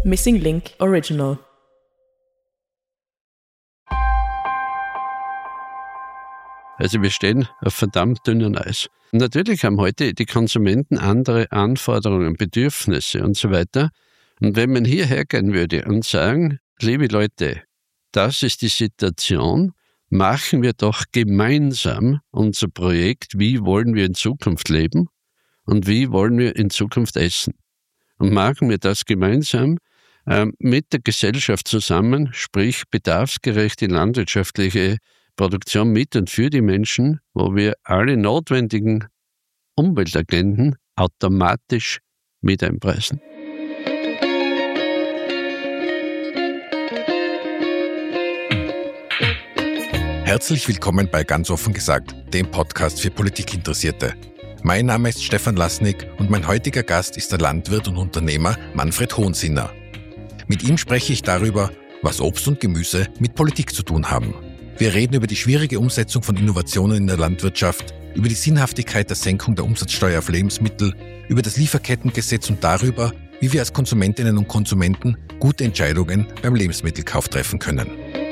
Missing Link Original. Also wir stehen auf verdammt dünnem Eis. Natürlich haben heute die Konsumenten andere Anforderungen, Bedürfnisse und so weiter. Und wenn man hierher gehen würde und sagen, liebe Leute, das ist die Situation, machen wir doch gemeinsam unser Projekt, wie wollen wir in Zukunft leben und wie wollen wir in Zukunft essen. Und machen wir das gemeinsam mit der Gesellschaft zusammen, sprich bedarfsgerechte landwirtschaftliche Produktion mit und für die Menschen, wo wir alle notwendigen Umweltagenten automatisch mit einpreisen. Herzlich willkommen bei Ganz offen gesagt, dem Podcast für Politikinteressierte. Mein Name ist Stefan Lasnik und mein heutiger Gast ist der Landwirt und Unternehmer Manfred Hohnsinner. Mit ihm spreche ich darüber, was Obst und Gemüse mit Politik zu tun haben. Wir reden über die schwierige Umsetzung von Innovationen in der Landwirtschaft, über die Sinnhaftigkeit der Senkung der Umsatzsteuer auf Lebensmittel, über das Lieferkettengesetz und darüber, wie wir als Konsumentinnen und Konsumenten gute Entscheidungen beim Lebensmittelkauf treffen können.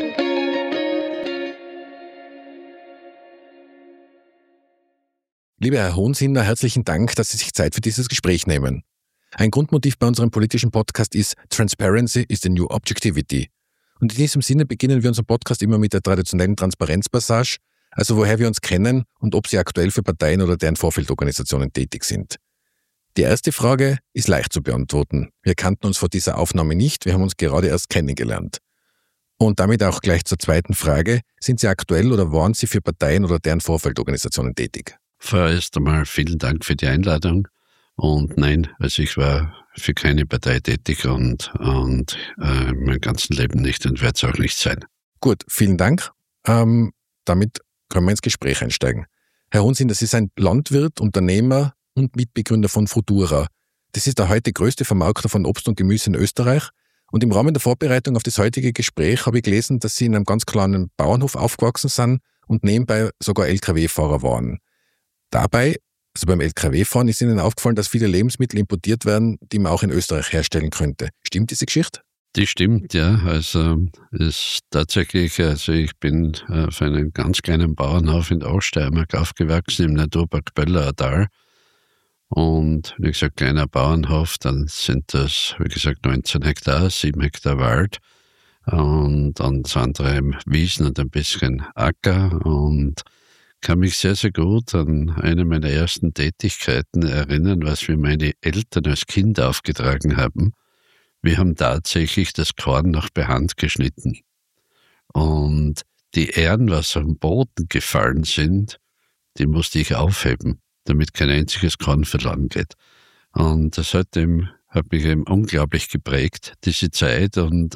Lieber Herr Hohnsinner, herzlichen Dank, dass Sie sich Zeit für dieses Gespräch nehmen. Ein Grundmotiv bei unserem politischen Podcast ist Transparency is the new objectivity. Und in diesem Sinne beginnen wir unseren Podcast immer mit der traditionellen Transparenzpassage, also woher wir uns kennen und ob Sie aktuell für Parteien oder deren Vorfeldorganisationen tätig sind. Die erste Frage ist leicht zu beantworten. Wir kannten uns vor dieser Aufnahme nicht, wir haben uns gerade erst kennengelernt. Und damit auch gleich zur zweiten Frage. Sind Sie aktuell oder waren Sie für Parteien oder deren Vorfeldorganisationen tätig? Vorerst einmal vielen Dank für die Einladung. Und nein, also ich war für keine Partei tätig und mein ganzes Leben nicht und werde es auch nicht sein. Gut, vielen Dank. Damit können wir ins Gespräch einsteigen. Herr Hohnsinner, Sie sind Landwirt, Unternehmer und Mitbegründer von Fudura. Das ist der heute größte Vermarkter von Obst und Gemüse in Österreich. Und im Rahmen der Vorbereitung auf das heutige Gespräch habe ich gelesen, dass Sie in einem ganz kleinen Bauernhof aufgewachsen sind und nebenbei sogar LKW-Fahrer waren. Dabei, also beim LKW-Fahren, ist Ihnen aufgefallen, dass viele Lebensmittel importiert werden, die man auch in Österreich herstellen könnte. Stimmt diese Geschichte? Die stimmt, ja. Also ist tatsächlich, also ich bin auf einem ganz kleinen Bauernhof in der Oststeiermark aufgewachsen, im Naturpark Böllauer Tal. Und wie gesagt, kleiner Bauernhof, dann sind das, wie gesagt, 19 Hektar, 7 Hektar Wald und das andere Wiesen und ein bisschen Acker. Und kann mich sehr, sehr gut an eine meiner ersten Tätigkeiten erinnern, was mir meine Eltern als Kind aufgetragen haben. Wir haben tatsächlich das Korn noch per Hand geschnitten. Und die Ähren, was am Boden gefallen sind, die musste ich aufheben, damit kein einziges Korn verloren geht. Und das hat mich eben unglaublich geprägt, diese Zeit und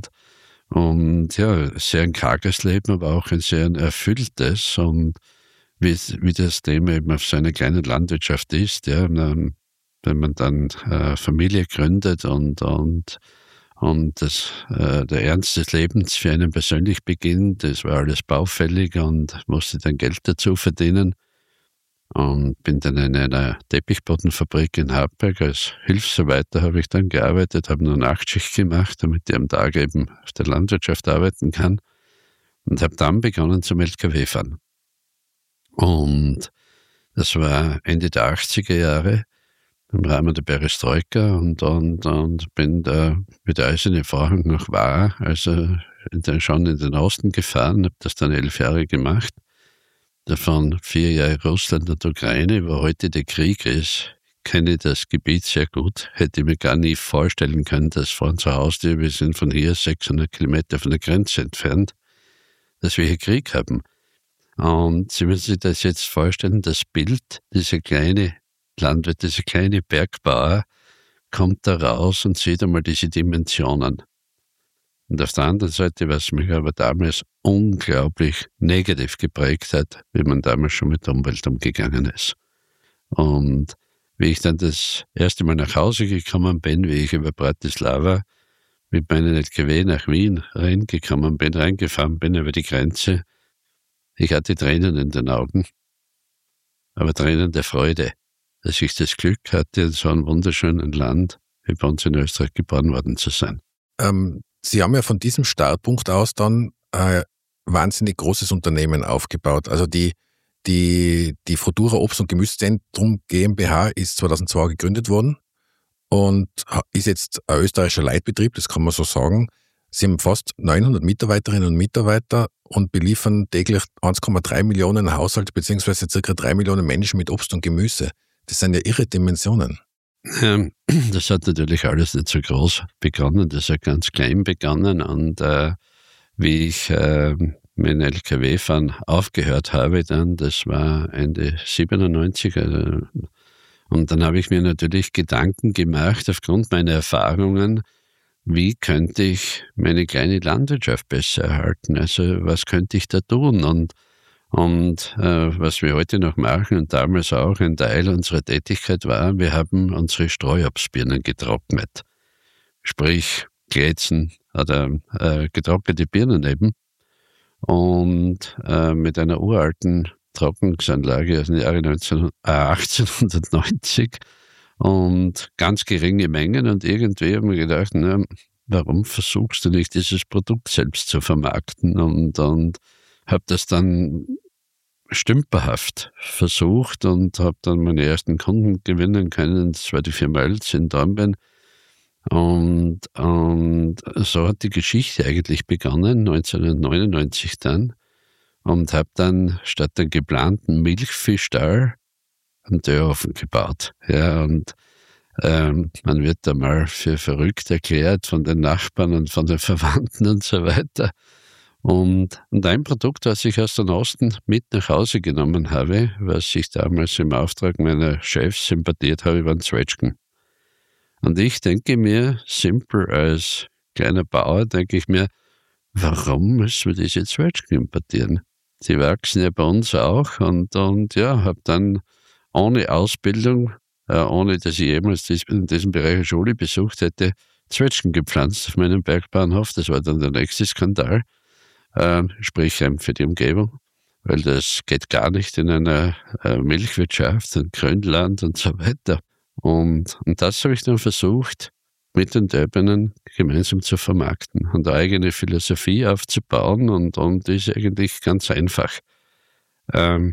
ja, sehr ein karges Leben, aber auch ein sehr erfülltes und wie das Thema eben auf so einer kleinen Landwirtschaft ist, ja, wenn man dann Familie gründet und der Ernst des Lebens für einen persönlich beginnt, das war alles baufällig und musste dann Geld dazu verdienen und bin dann in einer Teppichbodenfabrik in Hartberg als Hilfsarbeiter habe ich dann gearbeitet, habe nur Nachtschicht gemacht, damit ich am Tag eben auf der Landwirtschaft arbeiten kann und habe dann begonnen zum LKW fahren. Und das war Ende der 80er Jahre im Rahmen der Perestroika und bin da mit der Eisernen Vorhang noch also schon in den Osten gefahren, habe das dann 11 Jahre gemacht. Davon 4 Jahre Russland und Ukraine, wo heute der Krieg ist, kenne das Gebiet sehr gut, hätte mir gar nie vorstellen können, dass vor unserer Haustür, wir sind von hier 600 Kilometer von der Grenze entfernt, dass wir hier Krieg haben. Und Sie müssen sich das jetzt vorstellen, das Bild, dieser kleine Landwirt, dieser kleine Bergbauer kommt da raus und sieht einmal diese Dimensionen. Und auf der anderen Seite, was mich aber damals unglaublich negativ geprägt hat, wie man damals schon mit der Umwelt umgegangen ist. Und wie ich dann das erste Mal nach Hause gekommen bin, wie ich über Bratislava mit meinem LKW nach Wien reingekommen bin, reingefahren bin über die Grenze, ich hatte Tränen in den Augen, aber Tränen der Freude, dass ich das Glück hatte, in so einem wunderschönen Land wie bei uns in Österreich geboren worden zu sein. Sie haben ja von diesem Startpunkt aus dann ein wahnsinnig großes Unternehmen aufgebaut. Also die Frutura Obst- und Gemüsezentrum GmbH ist 2002 gegründet worden und ist jetzt ein österreichischer Leitbetrieb, das kann man so sagen. Sie haben fast 900 Mitarbeiterinnen und Mitarbeiter und beliefern täglich 1,3 Millionen Haushalte beziehungsweise ca. 3 Millionen Menschen mit Obst und Gemüse. Das sind ja irre Dimensionen. Das hat natürlich alles nicht so groß begonnen, das hat ganz klein begonnen und wie ich mit dem LKW-Fahren aufgehört habe dann, das war Ende 97, und dann habe ich mir natürlich Gedanken gemacht aufgrund meiner Erfahrungen, wie könnte ich meine kleine Landwirtschaft besser erhalten, also was könnte ich da tun und was wir heute noch machen und damals auch ein Teil unserer Tätigkeit war, wir haben unsere Streuobstbirnen getrocknet. Sprich, Glätzen oder getrocknete Birnen eben. Und mit einer uralten Trocknungsanlage aus dem Jahre 1890 und ganz geringe Mengen. Und irgendwie haben wir gedacht, na, warum versuchst du nicht, dieses Produkt selbst zu vermarkten? Und habe das dann stümperhaft versucht und habe dann meine ersten Kunden gewinnen können. Das war die Firma Oelz in Dornbirn. Und so hat die Geschichte eigentlich begonnen, 1999 dann. Und habe dann statt dem geplanten Milchviehstall einen Türofen gebaut. Ja, und man wird da mal für verrückt erklärt von den Nachbarn und von den Verwandten und so weiter. Und ein Produkt, was ich aus dem Osten mit nach Hause genommen habe, was ich damals im Auftrag meiner Chefs importiert habe, waren Zwetschgen. Und ich denke mir, simpel als kleiner Bauer, denke ich mir, warum müssen wir diese Zwetschgen importieren? Die wachsen ja bei uns auch und ja, habe dann ohne Ausbildung, ohne dass ich jemals in diesem Bereich eine Schule besucht hätte, Zwetschgen gepflanzt auf meinem Bergbauernhof. Das war dann der nächste Skandal. Sprich für die Umgebung, weil das geht gar nicht in einer Milchwirtschaft, in Grünland und so weiter. Und das habe ich dann versucht, mit den Döbenen gemeinsam zu vermarkten und eine eigene Philosophie aufzubauen und die ist eigentlich ganz einfach. Die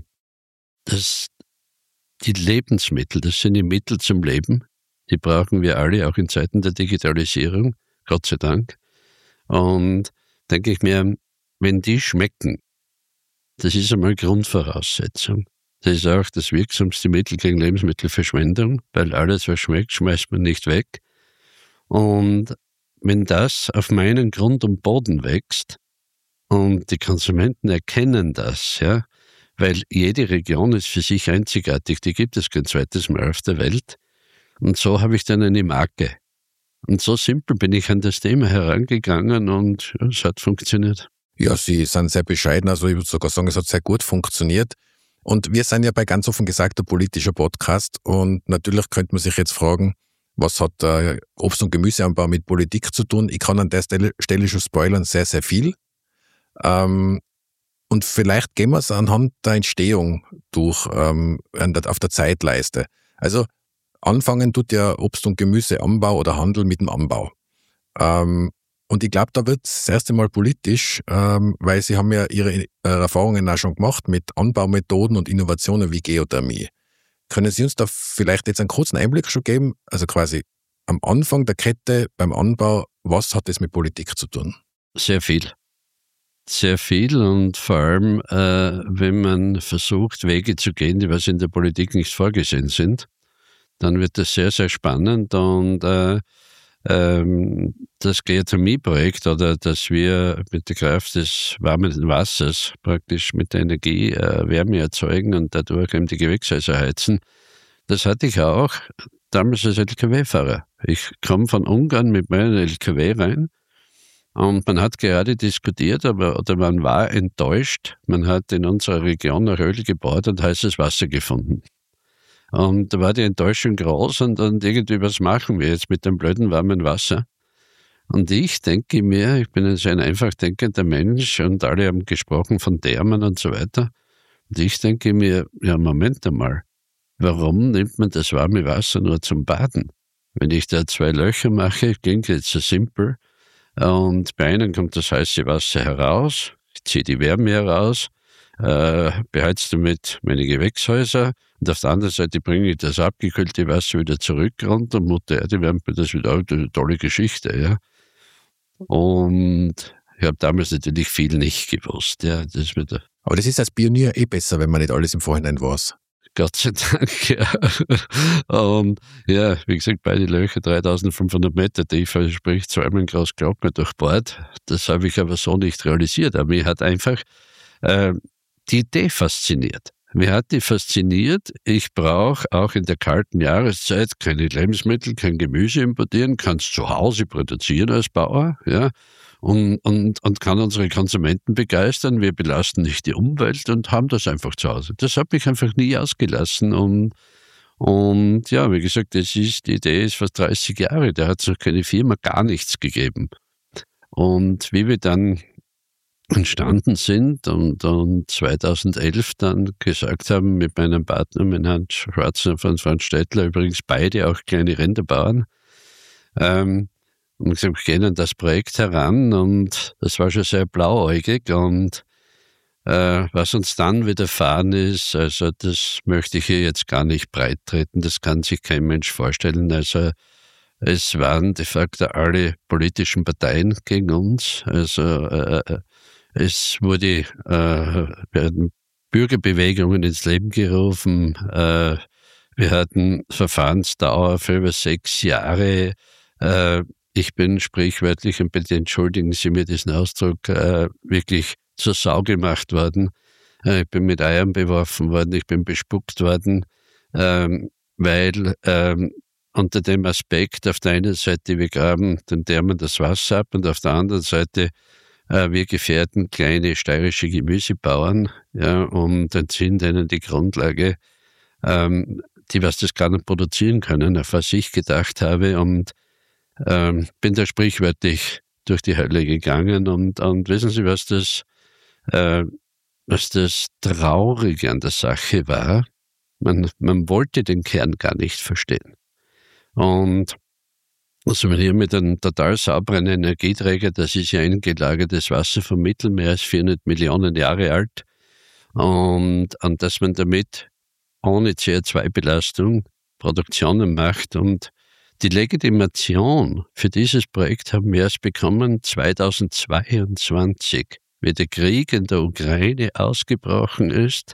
Lebensmittel, das sind die Mittel zum Leben, die brauchen wir alle, auch in Zeiten der Digitalisierung, Gott sei Dank. Und denke ich mir, wenn die schmecken, das ist einmal Grundvoraussetzung. Das ist auch das wirksamste Mittel gegen Lebensmittelverschwendung, weil alles, was schmeckt, schmeißt man nicht weg. Und wenn das auf meinen Grund und Boden wächst und die Konsumenten erkennen das, ja, weil jede Region ist für sich einzigartig, die gibt es kein zweites Mal auf der Welt. Und so habe ich dann eine Marke. Und so simpel bin ich an das Thema herangegangen und ja, es hat funktioniert. Ja, Sie sind sehr bescheiden, also ich würde sogar sagen, es hat sehr gut funktioniert. Und wir sind ja bei ganz offen gesagt ein politischer Podcast und natürlich könnte man sich jetzt fragen, was hat Obst- und Gemüseanbau mit Politik zu tun? Ich kann an der Stelle schon spoilern, sehr, sehr viel. Und vielleicht gehen wir es anhand der Entstehung durch, auf der Zeitleiste. Also anfangen tut ja Obst- und Gemüseanbau oder Handel mit dem Anbau. Und ich glaube, da wird es das erste Mal politisch, weil Sie haben ja Ihre Erfahrungen auch schon gemacht mit Anbaumethoden und Innovationen wie Geothermie. Können Sie uns da vielleicht jetzt einen kurzen Einblick schon geben? Also quasi am Anfang der Kette beim Anbau, was hat das mit Politik zu tun? Sehr viel. Sehr viel und vor allem, wenn man versucht, Wege zu gehen, die was in der Politik nicht vorgesehen sind, dann wird das sehr, sehr spannend und das Geothermie-Projekt oder dass wir mit der Kraft des warmen Wassers praktisch mit der Energie Wärme erzeugen und dadurch eben die Gewächshäuser heizen, das hatte ich auch damals als LKW-Fahrer. Ich komme von Ungarn mit meinem LKW rein und man hat gerade diskutiert, oder man war enttäuscht. Man hat in unserer Region nach Öl gebohrt und heißes Wasser gefunden. Und da war die Enttäuschung groß und irgendwie, was machen wir jetzt mit dem blöden warmen Wasser? Und ich denke mir, ich bin ein einfach denkender Mensch und alle haben gesprochen von Thermen und so weiter. Und ich denke mir, ja, Moment einmal, warum nimmt man das warme Wasser nur zum Baden? Wenn ich da 2 Löcher mache, klingt jetzt so simpel, und bei einem kommt das heiße Wasser heraus, ich ziehe die Wärme heraus, beheizt damit meine Gewächshäuser, und auf der anderen Seite bringe ich das abgekühlte Wasser wieder zurück runter, und Mutter Erde wärmt mir das wieder auf. Eine tolle Geschichte, ja. Und ich habe damals natürlich viel nicht gewusst, ja. Aber das ist als Pionier besser, wenn man nicht alles im Vorhinein weiß. Gott sei Dank, ja. Und ja, wie gesagt, beide Löcher 3500 Meter tief, also sprich zweimal ein großes Glocken durchbohrt. Das habe ich aber so nicht realisiert. Aber mich hat einfach die Idee fasziniert. Mich hat die fasziniert. Ich brauche auch in der kalten Jahreszeit keine Lebensmittel, kein Gemüse importieren, kann es zu Hause produzieren als Bauer, ja. Und kann unsere Konsumenten begeistern. Wir belasten nicht die Umwelt und haben das einfach zu Hause. Das hat mich einfach nie ausgelassen. Und ja, wie gesagt, die Idee ist fast 30 Jahre. Da hat es noch keine Firma, gar nichts gegeben. Und wie wir dann entstanden sind und 2011 dann gesagt haben mit meinem Partner, mit Herrn Schwarzer von Franz Stettler, übrigens beide auch kleine Rinderbauern, und gesagt, wir gehen an das Projekt heran, und das war schon sehr blauäugig, und was uns dann widerfahren ist, also das möchte ich hier jetzt gar nicht breit treten, das kann sich kein Mensch vorstellen. Also es waren de facto alle politischen Parteien gegen uns, also es werden Bürgerbewegungen ins Leben gerufen, wir hatten Verfahrensdauer für über 6 Jahre, ich bin sprichwörtlich, und bitte entschuldigen Sie mir diesen Ausdruck, wirklich zur Sau gemacht worden. Ich bin mit Eiern beworfen worden, ich bin bespuckt worden, weil unter dem Aspekt, auf der einen Seite wir graben den Därmen das Wasser ab, und auf der anderen Seite wir gefährden kleine steirische Gemüsebauern, ja, und entziehen denen die Grundlage, die was das gar nicht produzieren können, auf was ich gedacht habe, und bin da sprichwörtlich durch die Hölle gegangen, und wissen Sie, was das Traurige an der Sache war? Man wollte den Kern gar nicht verstehen. Und also wenn ihr mit einem total sauberen Energieträger, das ist ja eingelagertes Wasser vom Mittelmeer, ist 400 Millionen Jahre alt, und dass man damit ohne CO2-Belastung Produktionen macht, und die Legitimation für dieses Projekt haben wir erst bekommen 2022, wie der Krieg in der Ukraine ausgebrochen ist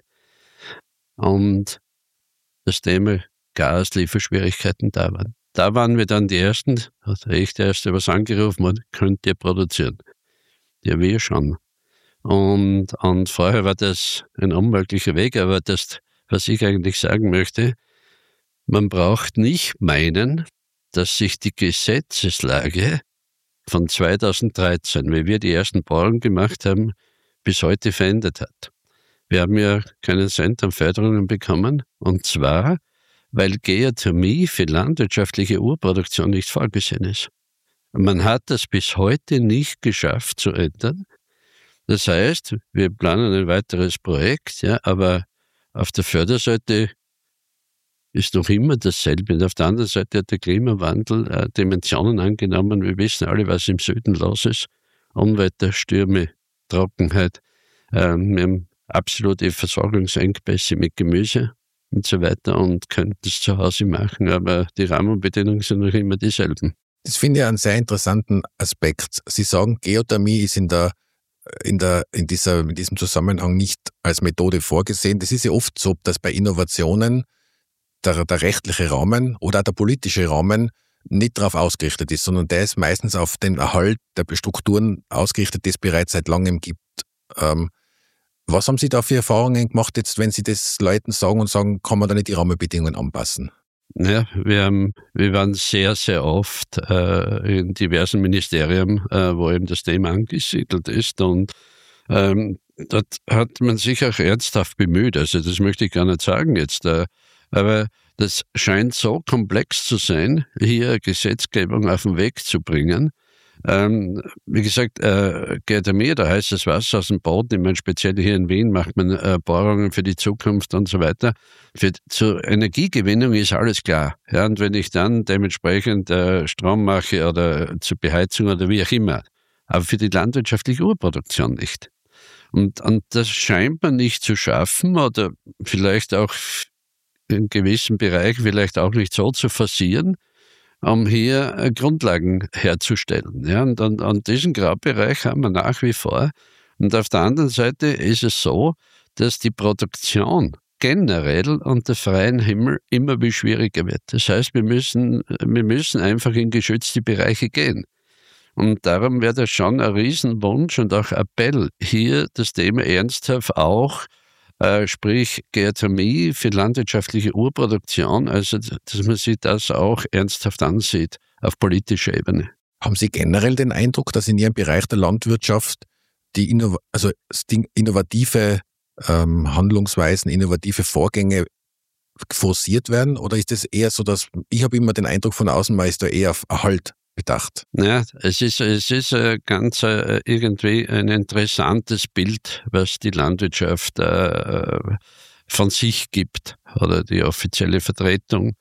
und das Thema Gaslieferschwierigkeiten da waren. Da waren wir dann die Ersten, hat echt der Erste was angerufen und könnt ihr produzieren? Ja, wir schon. Und vorher war das ein unmöglicher Weg, aber das, was ich eigentlich sagen möchte, man braucht nicht meinen, dass sich die Gesetzeslage von 2013, wie wir die ersten Bohrungen gemacht haben, bis heute verändert hat. Wir haben ja keinen Cent an Förderungen bekommen, und zwar, weil Geothermie für landwirtschaftliche Urproduktion nicht vorgesehen ist. Man hat das bis heute nicht geschafft zu ändern. Das heißt, wir planen ein weiteres Projekt, ja, aber auf der Förderseite ist noch immer dasselbe. Und auf der anderen Seite hat der Klimawandel Dimensionen angenommen. Wir wissen alle, was im Süden los ist. Unwetter, Stürme, Trockenheit. Wir haben absolute Versorgungsengpässe mit Gemüse und so weiter und könnten es zu Hause machen, aber die Rahmenbedingungen sind noch immer dieselben. Das finde ich einen sehr interessanten Aspekt. Sie sagen, Geothermie ist in diesem Zusammenhang nicht als Methode vorgesehen. Das ist ja oft so, dass bei Innovationen der rechtliche Rahmen oder auch der politische Rahmen nicht darauf ausgerichtet ist, sondern der ist meistens auf den Erhalt der Strukturen ausgerichtet, die es bereits seit langem gibt. Was haben Sie da für Erfahrungen gemacht, jetzt, wenn Sie das Leuten sagen und sagen, kann man da nicht die Rahmenbedingungen anpassen? Ja, wir waren sehr, sehr oft in diversen Ministerien, wo eben das Thema angesiedelt ist, und dort hat man sich auch ernsthaft bemüht. Also das möchte ich gar nicht sagen jetzt, aber das scheint so komplex zu sein, hier Gesetzgebung auf den Weg zu bringen, Wie gesagt, Geothermie oder heißes Wasser aus dem Boden, ich meine, speziell hier in Wien macht man Bohrungen für die Zukunft und so weiter. Zur Energiegewinnung ist alles klar. Ja, und wenn ich dann dementsprechend Strom mache oder zur Beheizung oder wie auch immer, aber für die landwirtschaftliche Urproduktion nicht. Und das scheint man nicht zu schaffen oder vielleicht auch in gewissen Bereichen vielleicht auch nicht so zu forcieren, um hier Grundlagen herzustellen. Ja, und diesen Graubereich haben wir nach wie vor. Und auf der anderen Seite ist es so, dass die Produktion generell unter freiem Himmel immer wie schwieriger wird. Das heißt, wir müssen einfach in geschützte Bereiche gehen. Und darum wäre das schon ein Riesenwunsch und auch Appell, hier das Thema ernsthaft auch, sprich Geothermie für landwirtschaftliche Urproduktion, also dass man sich das auch ernsthaft ansieht auf politischer Ebene. Haben Sie generell den Eindruck, dass in Ihrem Bereich der Landwirtschaft die innovative Handlungsweisen, innovative Vorgänge forciert werden? Oder ist es eher so, dass ich habe immer den Eindruck von außen, man ist da eher auf Erhalt bedacht? Ja, es ist ganz irgendwie ein interessantes Bild, was die Landwirtschaft von sich gibt oder die offizielle Vertretung.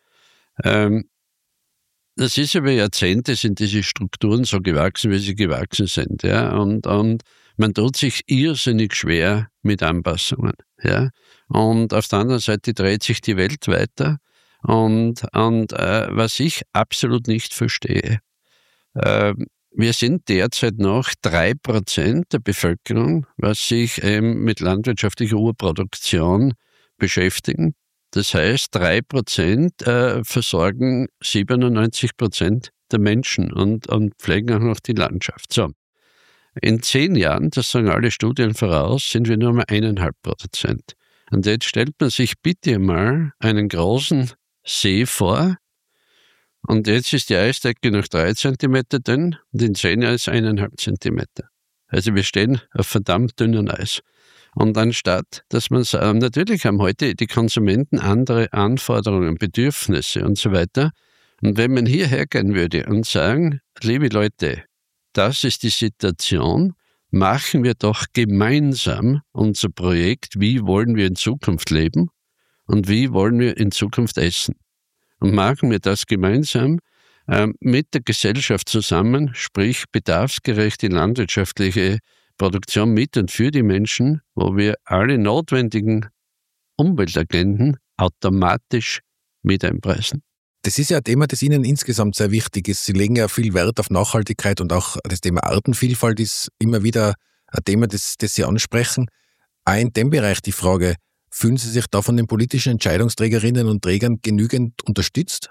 Das ist über Jahrzehnte sind diese Strukturen so gewachsen, wie sie gewachsen sind, ja, und man tut sich irrsinnig schwer mit Anpassungen, ja, und auf der anderen Seite dreht sich die Welt weiter und was ich absolut nicht verstehe, wir sind derzeit noch 3% der Bevölkerung, was sich mit landwirtschaftlicher Urproduktion beschäftigen. Das heißt, 3% versorgen 97% der Menschen und pflegen auch noch die Landschaft. So. In 10 Jahren, das sagen alle Studien voraus, sind wir nur mal 1,5%. Und jetzt stellt man sich bitte mal einen großen See vor, und jetzt ist die Eisdecke noch 3 Zentimeter dünn und in 10 Jahren ist 1,5 Zentimeter. Also wir stehen auf verdammt dünnem Eis. Und anstatt, dass man sagt, natürlich haben heute die Konsumenten andere Anforderungen, Bedürfnisse und so weiter. Und wenn man hierher gehen würde und sagen, liebe Leute, das ist die Situation, machen wir doch gemeinsam unser Projekt, wie wollen wir in Zukunft leben und wie wollen wir in Zukunft essen. Und machen wir das gemeinsam mit der Gesellschaft zusammen, sprich bedarfsgerechte landwirtschaftliche Produktion mit und für die Menschen, wo wir alle notwendigen Umweltagenten automatisch mit einpreisen. Das ist ja ein Thema, das Ihnen insgesamt sehr wichtig ist. Sie legen ja viel Wert auf Nachhaltigkeit und auch das Thema Artenvielfalt ist immer wieder ein Thema, das Sie ansprechen. Auch in dem Bereich die Frage, fühlen Sie sich da von den politischen Entscheidungsträgerinnen und Trägern genügend unterstützt?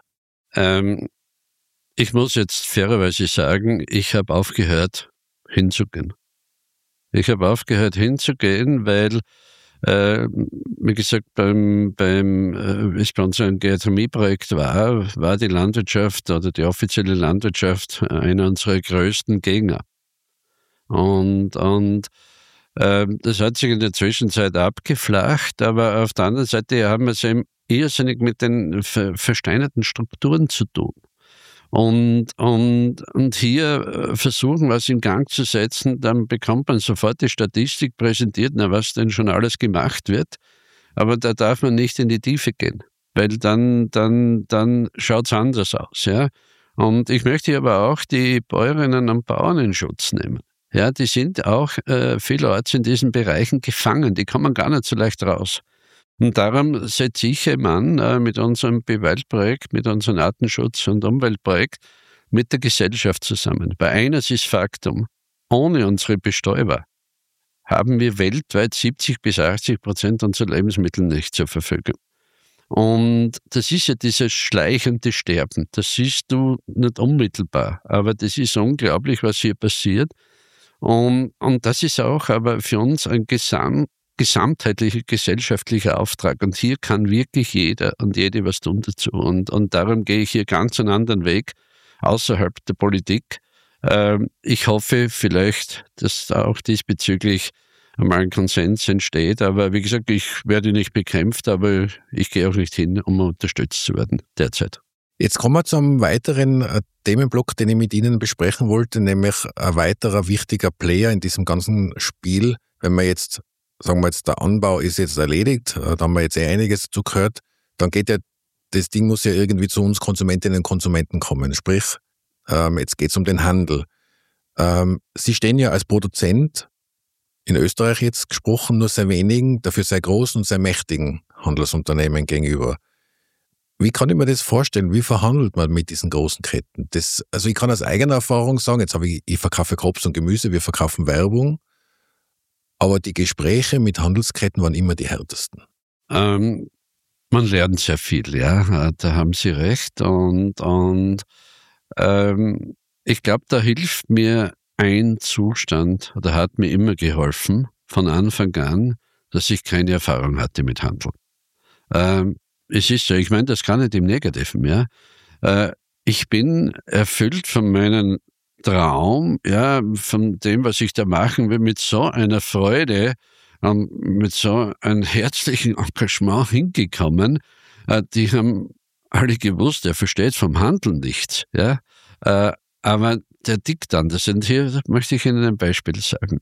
Ich muss jetzt fairerweise sagen, ich habe aufgehört hinzugehen. Ich habe aufgehört hinzugehen, weil, wie gesagt, wie es bei uns ein Geothermieprojekt war die Landwirtschaft oder die offizielle Landwirtschaft einer unserer größten Gegner. Und das hat sich in der Zwischenzeit abgeflacht, aber auf der anderen Seite haben wir es eben irrsinnig mit den versteinerten Strukturen zu tun. Und hier versuchen, was in Gang zu setzen, dann bekommt man sofort die Statistik präsentiert, was denn schon alles gemacht wird. Aber da darf man nicht in die Tiefe gehen, weil dann schaut es anders aus. Ja? Und ich möchte aber auch die Bäuerinnen und Bauern in Schutz nehmen. Ja, die sind auch vielerorts in diesen Bereichen gefangen, die kommen gar nicht so leicht raus. Und darum setze ich eben an mit unserem Bewaldprojekt, mit unserem Artenschutz- und Umweltprojekt mit der Gesellschaft zusammen. Weil eines ist Faktum, ohne unsere Bestäuber haben wir weltweit 70-80% unserer Lebensmittel nicht zur Verfügung. Und das ist ja dieses schleichende Sterben, das siehst du nicht unmittelbar, aber das ist unglaublich, was hier passiert. Und das ist auch aber für uns ein gesamtheitlicher gesellschaftlicher Auftrag. Und hier kann wirklich jeder und jede was tun dazu. Und darum gehe ich hier ganz einen anderen Weg außerhalb der Politik. Ich hoffe vielleicht, dass auch diesbezüglich einmal ein Konsens entsteht. Aber wie gesagt, ich werde nicht bekämpft, aber ich gehe auch nicht hin, um unterstützt zu werden derzeit. Jetzt kommen wir zu einem weiteren Themenblock, den ich mit Ihnen besprechen wollte, nämlich ein weiterer wichtiger Player in diesem ganzen Spiel. Wenn wir jetzt, sagen wir jetzt, der Anbau ist jetzt erledigt, da haben wir jetzt einiges dazu gehört, dann geht ja, das Ding muss ja irgendwie zu uns Konsumentinnen und Konsumenten kommen. Sprich, jetzt geht es um den Handel. Sie stehen ja als Produzent, in Österreich jetzt gesprochen, nur sehr wenigen, dafür sehr großen und sehr mächtigen Handelsunternehmen gegenüber. Wie kann ich mir das vorstellen? Wie verhandelt man mit diesen großen Ketten? Also ich kann aus eigener Erfahrung sagen, ich verkaufe Obst und Gemüse, wir verkaufen Werbung, aber die Gespräche mit Handelsketten waren immer die härtesten. Man lernt sehr viel, ja, da haben Sie recht. Und ich glaube, da hilft mir ein Zustand, oder hat mir immer geholfen, von Anfang an, dass ich keine Erfahrung hatte mit Handel. Es ist so, ich meine das gar nicht im Negativen, ja. Ich bin erfüllt von meinem Traum, ja, von dem, was ich da machen will, mit so einer Freude, mit so einem herzlichen Engagement hingekommen. Die haben alle gewusst, er versteht vom Handel nichts, ja. Aber der tickt anders. Und hier möchte ich Ihnen ein Beispiel sagen.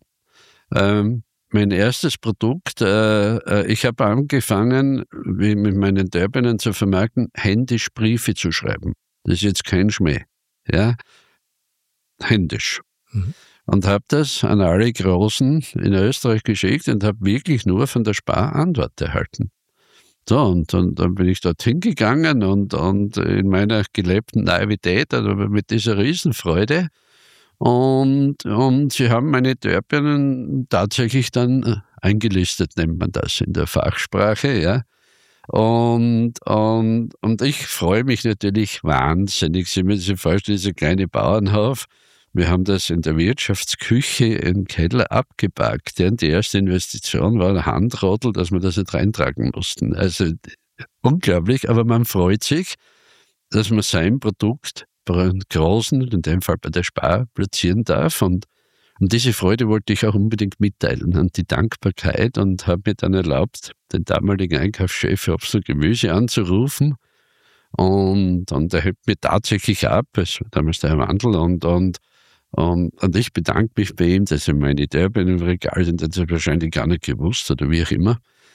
Mein erstes Produkt, ich habe angefangen, mit meinen Turbinen zu vermarkten, händisch Briefe zu schreiben. Das ist jetzt kein Schmäh. Ja? Händisch. Mhm. Und habe das an alle Großen in Österreich geschickt und habe wirklich nur von der Spar Antwort erhalten. So, und dann bin ich dorthin gegangen und in meiner gelebten Naivität, aber mit dieser Riesenfreude. Und sie haben meine Turbinen tatsächlich dann eingelistet, nennt man das in der Fachsprache, ja. Und ich freue mich natürlich wahnsinnig. Sie müssen sich vorstellen, dieser kleine Bauernhof. Wir haben das in der Wirtschaftsküche im Keller abgepackt. Ja. Die erste Investition war ein Handrodel, dass wir das nicht reintragen mussten. Also unglaublich, aber man freut sich, dass man sein Produkt bei einem Großen, in dem Fall bei der Spar, platzieren darf. Und diese Freude wollte ich auch unbedingt mitteilen und die Dankbarkeit und habe mir dann erlaubt, den damaligen Einkaufschef für Obst und Gemüse anzurufen. Und er hebt mir tatsächlich ab, es war damals der Wandel, und ich bedanke mich bei ihm, dass er meine Turbinen im Regal sind, das hat er wahrscheinlich gar nicht gewusst oder wie auch immer.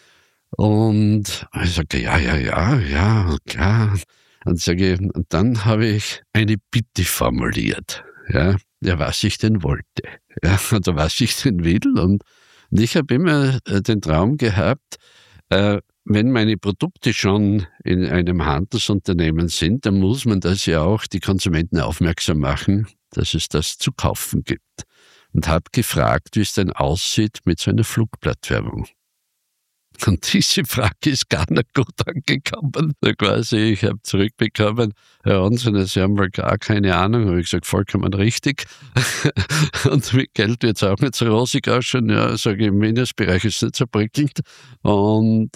Und ich sagte, ja, klar. Und dann habe ich eine Bitte formuliert, ja, was ich denn wollte, ja, oder was ich denn will. Und ich habe immer den Traum gehabt, wenn meine Produkte schon in einem Handelsunternehmen sind, dann muss man das ja auch die Konsumenten aufmerksam machen, dass es das zu kaufen gibt. Und habe gefragt, wie es denn aussieht mit so einer Flugblattwerbung. Und diese Frage ist gar nicht gut angekommen. Quasi, ich habe zurückbekommen, Herr Onsen, Sie haben wohl gar keine Ahnung. Habe ich gesagt, vollkommen richtig. Und mit Geld wird es auch nicht so rosig ausschauen. Ja, sage ich, im Minusbereich ist es nicht so prickelnd. Und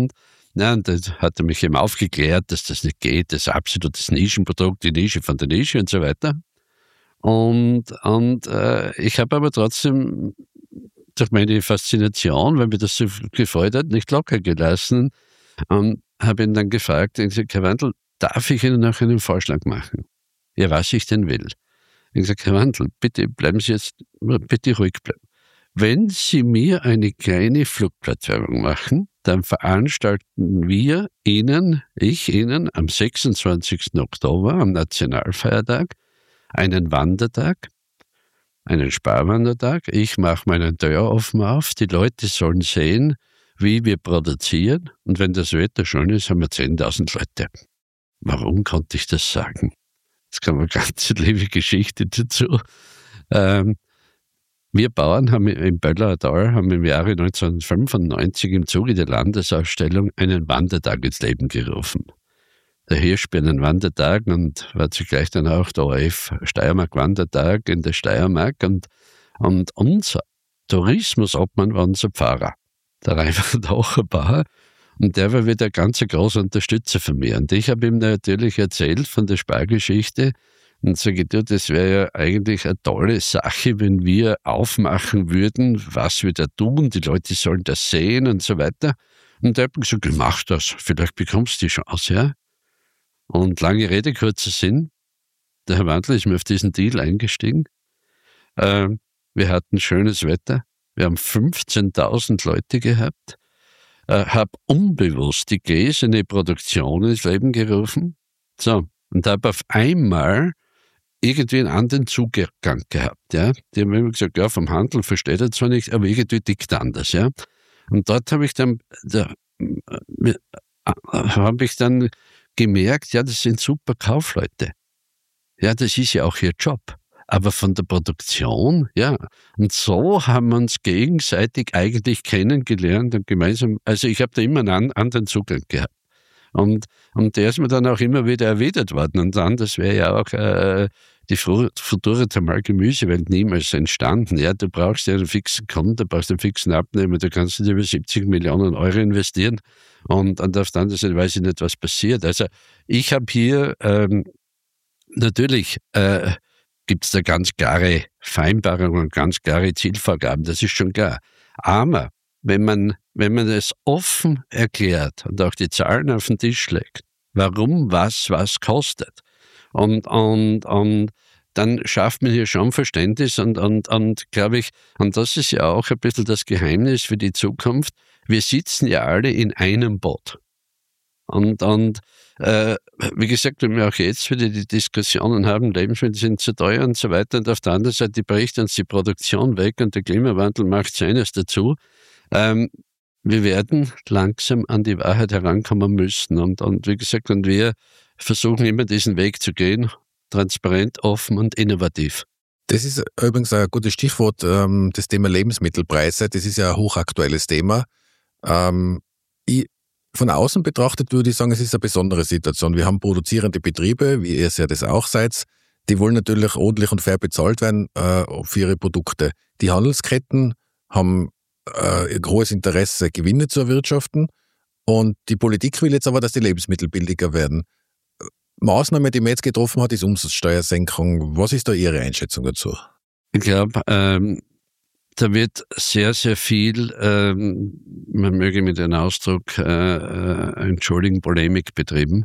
das hat er mich eben aufgeklärt, dass das nicht geht. Das ist absolutes Nischenprodukt, die Nische von der Nische und so weiter. Und ich habe aber trotzdem durch meine Faszination, weil mir das so gefreut hat, nicht locker gelassen, habe ihn dann gefragt, Herr Wandl, darf ich Ihnen noch einen Vorschlag machen? Ja, was ich denn will. Ich habe gesagt, Herr Wandl, bitte bleiben Sie jetzt, bitte ruhig bleiben. Wenn Sie mir eine kleine Flugblattwerbung machen, dann veranstalten ich Ihnen am 26. Oktober, am Nationalfeiertag, einen Wandertag, einen Sparwandertag. Ich mache meinen Tür offen auf. Die Leute sollen sehen, wie wir produzieren. Und wenn das Wetter schön ist, haben wir 10.000 Leute. Warum konnte ich das sagen? Jetzt kommt eine ganz liebe Geschichte dazu. Wir Bauern haben im Böllauer Tal im Jahre 1995 im Zuge der Landesausstellung einen Wandertag ins Leben gerufen. Der Hirschbirnen-Wandertag und war zugleich dann auch der ORF Steiermark-Wandertag in der Steiermark. Und unser Tourismusobmann war unser Pfarrer, der Reinhard Hocherbauer. Und der war wieder ein ganz großer Unterstützer von mir. Und ich habe ihm natürlich erzählt von der Spargeschichte und sage, du, das wäre ja eigentlich eine tolle Sache, wenn wir aufmachen würden, was wir da tun. Die Leute sollen das sehen und so weiter. Und der hat gesagt, mach das, vielleicht bekommst du die Chance, ja. Und lange Rede, kurzer Sinn, der Herr Wandler ist mir auf diesen Deal eingestiegen. Wir hatten schönes Wetter. Wir haben 15.000 Leute gehabt. Habe unbewusst die gläserne Produktion ins Leben gerufen. So, und habe auf einmal irgendwie einen anderen Zugang gehabt. Ja? Die haben immer gesagt, ja, vom Handel versteht er zwar nicht, aber irgendwie tickt anders. Ja? Und dort habe ich dann gemerkt, ja, das sind super Kaufleute. Ja, das ist ja auch ihr Job. Aber von der Produktion, ja. Und so haben wir uns gegenseitig eigentlich kennengelernt und gemeinsam, also ich habe da immer einen anderen Zugang gehabt. Und der ist mir dann auch immer wieder erwidert worden. Und dann, das wäre ja auch die Futura Thermal Gemüsewelt niemals entstanden. Ja, du brauchst ja einen fixen Kunden, du brauchst einen fixen Abnehmer, du kannst nicht über 70 Millionen Euro investieren und auf der anderen Seite weiß ich nicht, was passiert. Also ich habe hier natürlich gibt es da ganz klare Vereinbarungen und ganz klare Zielvorgaben, das ist schon klar. Aber wenn man es offen erklärt und auch die Zahlen auf den Tisch legt, warum was kostet, und dann schafft man hier schon Verständnis und glaube ich, und das ist ja auch ein bisschen das Geheimnis für die Zukunft, wir sitzen ja alle in einem Boot. Und wie gesagt, wenn wir auch jetzt wieder die Diskussionen haben, Lebensmittel sind zu teuer und so weiter, und auf der anderen Seite bricht uns die Produktion weg und der Klimawandel macht seines dazu. Wir werden langsam an die Wahrheit herankommen müssen. Und wie gesagt, und wir versuchen immer diesen Weg zu gehen, transparent, offen und innovativ. Das ist übrigens ein gutes Stichwort, das Thema Lebensmittelpreise. Das ist ja ein hochaktuelles Thema. Von außen betrachtet würde ich sagen, es ist eine besondere Situation. Wir haben produzierende Betriebe, wie ihr es ja das auch seid, die wollen natürlich ordentlich und fair bezahlt werden für ihre Produkte. Die Handelsketten haben ein großes Interesse, Gewinne zu erwirtschaften, und die Politik will jetzt aber, dass die Lebensmittel billiger werden. Maßnahme, die man jetzt getroffen hat, ist Umsatzsteuersenkung. Was ist da Ihre Einschätzung dazu? Ich glaube, da wird sehr, sehr viel, man möge mit dem Ausdruck entschuldigen, Polemik betrieben.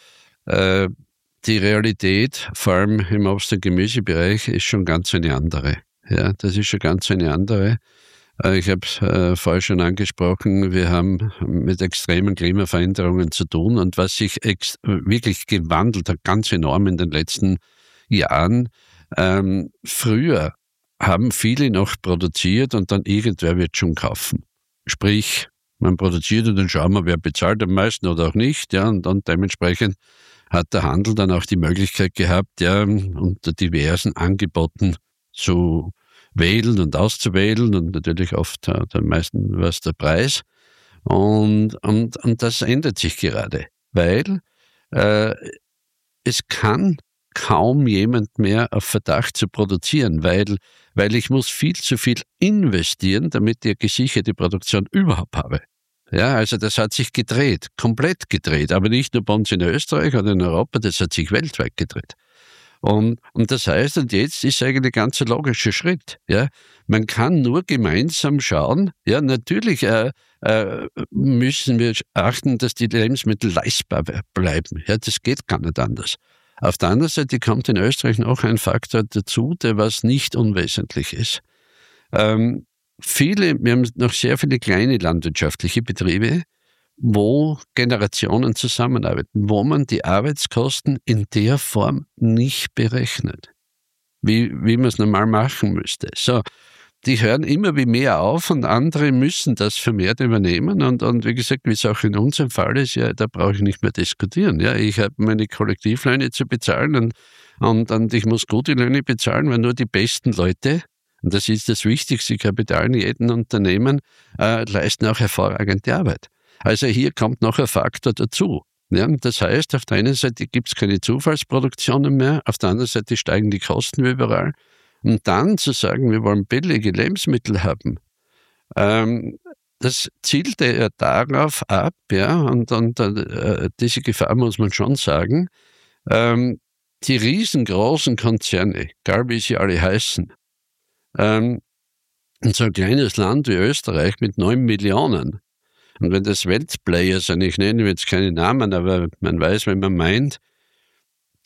Die Realität, vor allem im Obst- und Gemüsebereich, ist schon ganz eine andere. Ja, das ist schon ganz eine andere. Ich habe vorher schon angesprochen, wir haben mit extremen Klimaveränderungen zu tun, und was sich wirklich gewandelt hat, ganz enorm in den letzten Jahren. Früher haben viele noch produziert und dann irgendwer wird schon kaufen. Sprich, man produziert und dann schauen wir, wer bezahlt am meisten oder auch nicht. Ja, und dann dementsprechend hat der Handel dann auch die Möglichkeit gehabt, ja, unter diversen Angeboten zu wählen und auszuwählen, und natürlich oft am meisten was der Preis. Und das ändert sich gerade, weil es kann kaum jemand mehr auf Verdacht zu produzieren, weil ich muss viel zu viel investieren, damit ich eine gesicherte Produktion überhaupt habe. Ja, also das hat sich gedreht, komplett gedreht, aber nicht nur bei uns in Österreich oder in Europa, das hat sich weltweit gedreht. Und das heißt, und jetzt ist eigentlich ein ganz logischer Schritt. Ja, man kann nur gemeinsam schauen. Ja, natürlich müssen wir achten, dass die Lebensmittel leistbar bleiben. Ja, das geht gar nicht anders. Auf der anderen Seite kommt in Österreich noch ein Faktor dazu, der was nicht unwesentlich ist. Wir haben noch sehr viele kleine landwirtschaftliche Betriebe, wo Generationen zusammenarbeiten, wo man die Arbeitskosten in der Form nicht berechnet, wie man es normal machen müsste. So, die hören immer wie mehr auf und andere müssen das vermehrt übernehmen, und wie gesagt, wie es auch in unserem Fall ist, ja, da brauche ich nicht mehr diskutieren. Ja, ich habe meine Kollektivlöhne zu bezahlen und ich muss gute Löhne bezahlen, weil nur die besten Leute, und das ist das wichtigste Kapital in jedem Unternehmen, leisten auch hervorragende Arbeit. Also hier kommt noch ein Faktor dazu. Ja, das heißt, auf der einen Seite gibt es keine Zufallsproduktionen mehr, auf der anderen Seite steigen die Kosten überall. Und dann zu sagen, wir wollen billige Lebensmittel haben, das zielt ja darauf ab, ja, und diese Gefahr muss man schon sagen, die riesengroßen Konzerne, egal wie sie alle heißen, in so ein kleines Land wie Österreich mit 9 Millionen, und wenn das Weltplayer sind, ich nenne jetzt keine Namen, aber man weiß, wenn man meint,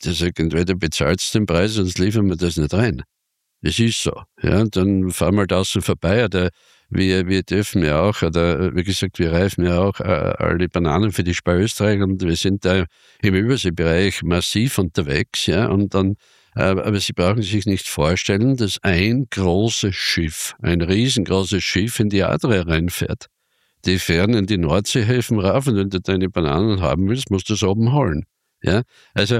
Der sagt, entweder bezahlst du den Preis, sonst liefern wir das nicht rein. Das ist so. Ja, dann fahren wir halt außen vorbei. Oder wir dürfen ja auch, oder wie gesagt, wir reifen ja auch alle Bananen für die Spar Österreich und wir sind da im Überseebereich massiv unterwegs. Ja, und dann, aber Sie brauchen sich nicht vorstellen, dass ein großes Schiff, ein riesengroßes Schiff in die Adria reinfährt. Die fahren in die Nordseehäfen rauf und wenn du deine Bananen haben willst, musst du es oben holen. Ja, also,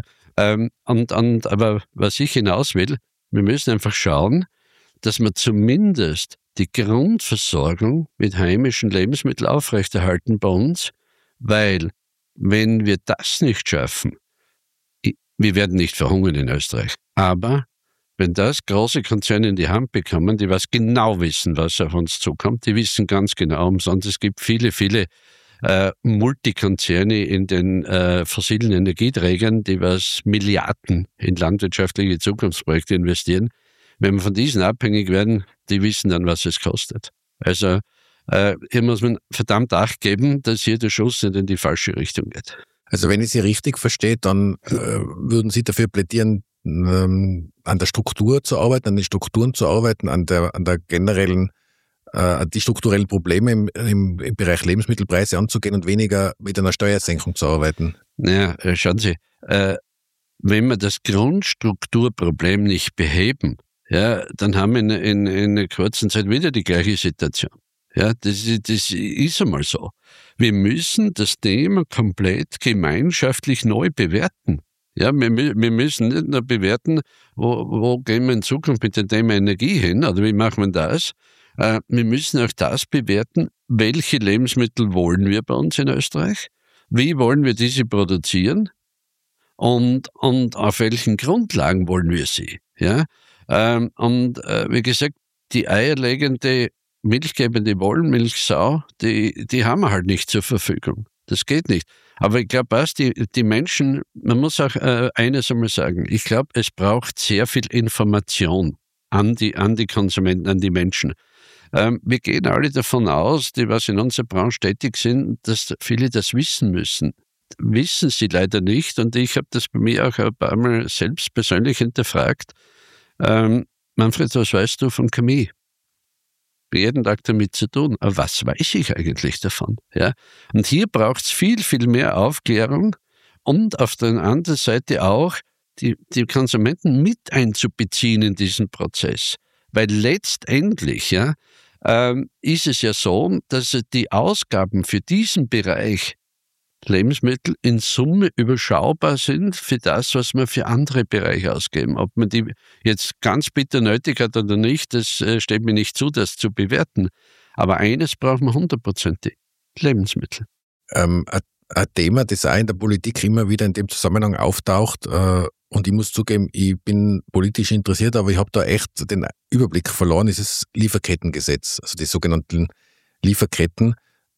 aber was ich hinaus will, wir müssen einfach schauen, dass wir zumindest die Grundversorgung mit heimischen Lebensmitteln aufrechterhalten bei uns, weil wenn wir das nicht schaffen, wir werden nicht verhungern in Österreich, aber wenn das große Konzerne in die Hand bekommen, die was genau wissen, was auf uns zukommt, die wissen ganz genau umsonst, es gibt viele Multikonzerne in den fossilen Energieträgern, die was Milliarden in landwirtschaftliche Zukunftsprojekte investieren. Wenn wir von diesen abhängig werden, die wissen dann, was es kostet. Also hier muss man verdammt Acht geben, dass hier der Schuss nicht in die falsche Richtung geht. Also wenn ich Sie richtig verstehe, dann würden Sie dafür plädieren, an der Struktur zu arbeiten, an den Strukturen zu arbeiten, an der generellen die strukturellen Probleme im Bereich Lebensmittelpreise anzugehen und weniger mit einer Steuersenkung zu arbeiten? Naja, schauen Sie, wenn wir das Grundstrukturproblem nicht beheben, ja, dann haben wir in einer kurzen Zeit wieder die gleiche Situation. Ja, das ist einmal so. Wir müssen das Thema komplett gemeinschaftlich neu bewerten. Ja, wir müssen nicht nur bewerten, wo gehen wir in Zukunft mit dem Thema Energie hin oder wie machen wir das? Wir müssen auch das bewerten, welche Lebensmittel wollen wir bei uns in Österreich, wie wollen wir diese produzieren und auf welchen Grundlagen wollen wir sie. Ja? Wie gesagt, die eierlegende, milchgebende Wollmilchsau, die haben wir halt nicht zur Verfügung. Das geht nicht. Aber ich glaube, die Menschen, man muss auch eines einmal sagen, ich glaube, es braucht sehr viel Information an die Konsumenten, an die Menschen. Wir gehen alle davon aus, die was in unserer Branche tätig sind, dass viele das wissen müssen. Wissen sie leider nicht und ich habe das bei mir auch ein paar Mal selbst persönlich hinterfragt. Manfred, was weißt du von Chemie? Jeden Tag damit zu tun. Aber was weiß ich eigentlich davon? Ja? Und hier braucht es viel, viel mehr Aufklärung und auf der anderen Seite auch die Konsumenten mit einzubeziehen in diesen Prozess. Weil letztendlich ist es ja so, dass die Ausgaben für diesen Bereich Lebensmittel in Summe überschaubar sind für das, was man für andere Bereiche ausgeben. Ob man die jetzt ganz bitter nötig hat oder nicht, das steht mir nicht zu, das zu bewerten. Aber eines braucht man 100%: Lebensmittel. Ein Thema, das auch in der Politik immer wieder in dem Zusammenhang auftaucht, und ich muss zugeben, ich bin politisch interessiert, aber ich habe da echt den Überblick verloren, ist das Lieferkettengesetz, also die sogenannten Lieferketten.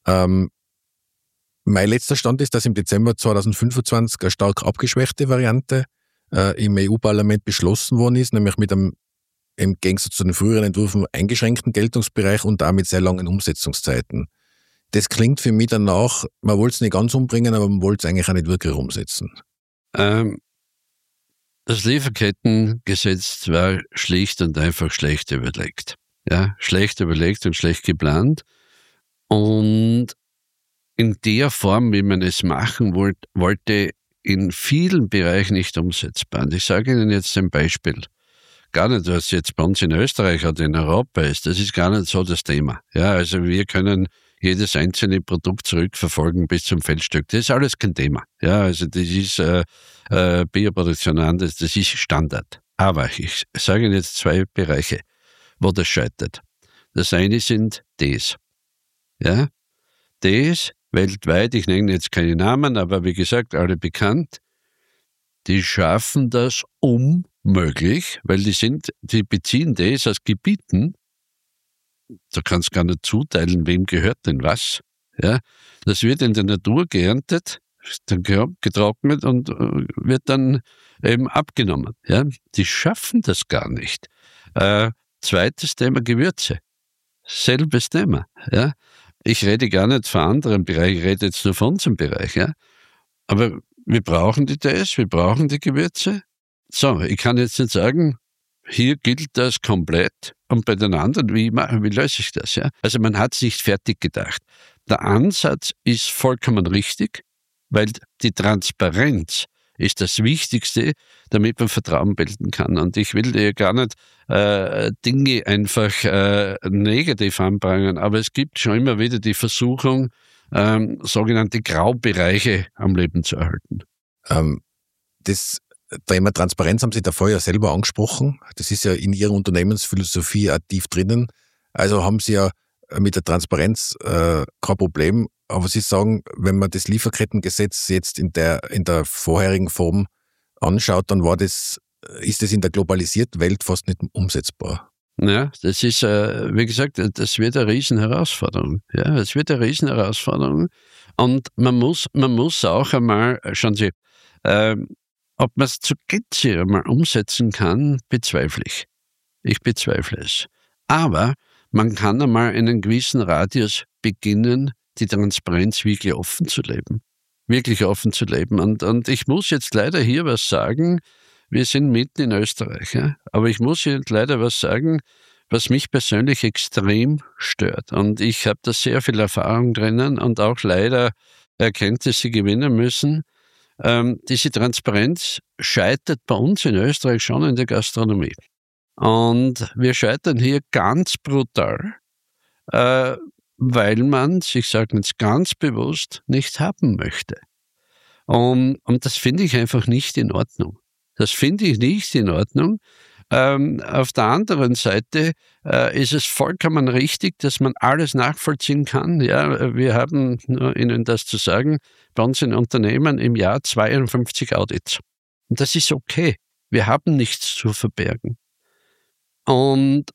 Mein letzter Stand ist, dass im Dezember 2025 eine stark abgeschwächte Variante im EU-Parlament beschlossen worden ist, nämlich mit einem im Gegensatz zu den früheren Entwürfen eingeschränkten Geltungsbereich und damit sehr langen Umsetzungszeiten. Das klingt für mich danach, man wollte es nicht ganz umbringen, aber man wollte es eigentlich auch nicht wirklich umsetzen. Das Lieferkettengesetz war schlicht und einfach schlecht überlegt. Ja, schlecht überlegt und schlecht geplant. Und in der Form, wie man es machen wollte, in vielen Bereichen nicht umsetzbar. Und ich sage Ihnen jetzt ein Beispiel. Gar nicht, was jetzt bei uns in Österreich oder in Europa ist. Das ist gar nicht so das Thema. Ja, also wir können jedes einzelne Produkt zurückverfolgen bis zum Feldstück. Das ist alles kein Thema. Ja, also das ist Bioproduktion anders, das ist Standard. Aber ich sage Ihnen jetzt zwei Bereiche, wo das scheitert. Das eine sind Ds. Ja, Ds weltweit, ich nenne jetzt keine Namen, aber wie gesagt, alle bekannt, die schaffen das unmöglich, weil die beziehen das aus Gebieten, da kannst du gar nicht zuteilen, wem gehört denn was. Ja, das wird in der Natur geerntet, dann getrocknet und wird dann eben abgenommen. Ja, die schaffen das gar nicht. Zweites Thema, Gewürze. Selbes Thema. Ja. Ich rede gar nicht von anderen Bereichen, ich rede jetzt nur von unserem Bereich. Ja. Aber wir brauchen die Tees, wir brauchen die Gewürze. So, ich kann jetzt nicht sagen, hier gilt das komplett und bei den anderen, wie löse ich das? Ja? Also man hat es nicht fertig gedacht. Der Ansatz ist vollkommen richtig, weil die Transparenz ist das Wichtigste, damit man Vertrauen bilden kann. Und ich will dir gar nicht Dinge einfach negativ anprangern, aber es gibt schon immer wieder die Versuchung, sogenannte Graubereiche am Leben zu erhalten. Das Thema Transparenz haben Sie davor ja selber angesprochen. Das ist ja in Ihrer Unternehmensphilosophie auch tief drinnen. Also haben Sie ja mit der Transparenz kein Problem. Aber Sie sagen, wenn man das Lieferkettengesetz jetzt in der vorherigen Form anschaut, dann ist das in der globalisierten Welt fast nicht umsetzbar. Ja, das ist, wie gesagt, das wird eine Riesenherausforderung. Ja, es wird eine Riesenherausforderung. Und man muss auch einmal, schauen Sie, ob man es zu Gänze einmal umsetzen kann, bezweifle ich. Ich bezweifle es. Aber man kann einmal in einem gewissen Radius beginnen, die Transparenz wirklich offen zu leben. Wirklich offen zu leben. Und ich muss jetzt leider hier was sagen. Wir sind mitten in Österreich, ja? Aber ich muss hier leider was sagen, was mich persönlich extrem stört. Und ich habe da sehr viel Erfahrung drinnen und auch leider Erkenntnisse gewinnen müssen. Diese Transparenz scheitert bei uns in Österreich schon in der Gastronomie. Und wir scheitern hier ganz brutal, weil man, ich sage jetzt ganz bewusst, nicht haben möchte. Und das finde ich einfach nicht in Ordnung. Das finde ich nicht in Ordnung. Auf der anderen Seite ist es vollkommen richtig, dass man alles nachvollziehen kann. Ja, wir haben, nur Ihnen das zu sagen, bei uns in Unternehmen im Jahr 52 Audits. Und das ist okay. Wir haben nichts zu verbergen. Und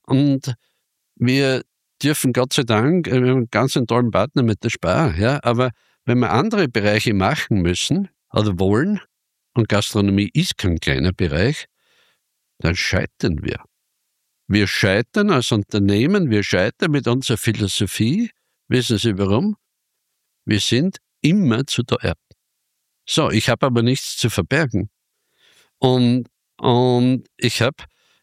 wir dürfen Gott sei Dank, wir haben einen ganz tollen Partner mit der Spar, ja, aber wenn wir andere Bereiche machen müssen oder wollen, und Gastronomie ist kein kleiner Bereich, dann scheitern wir. Wir scheitern als Unternehmen, wir scheitern mit unserer Philosophie. Wissen Sie warum? Wir sind immer zu teuer. So, ich habe aber nichts zu verbergen. Und ich habe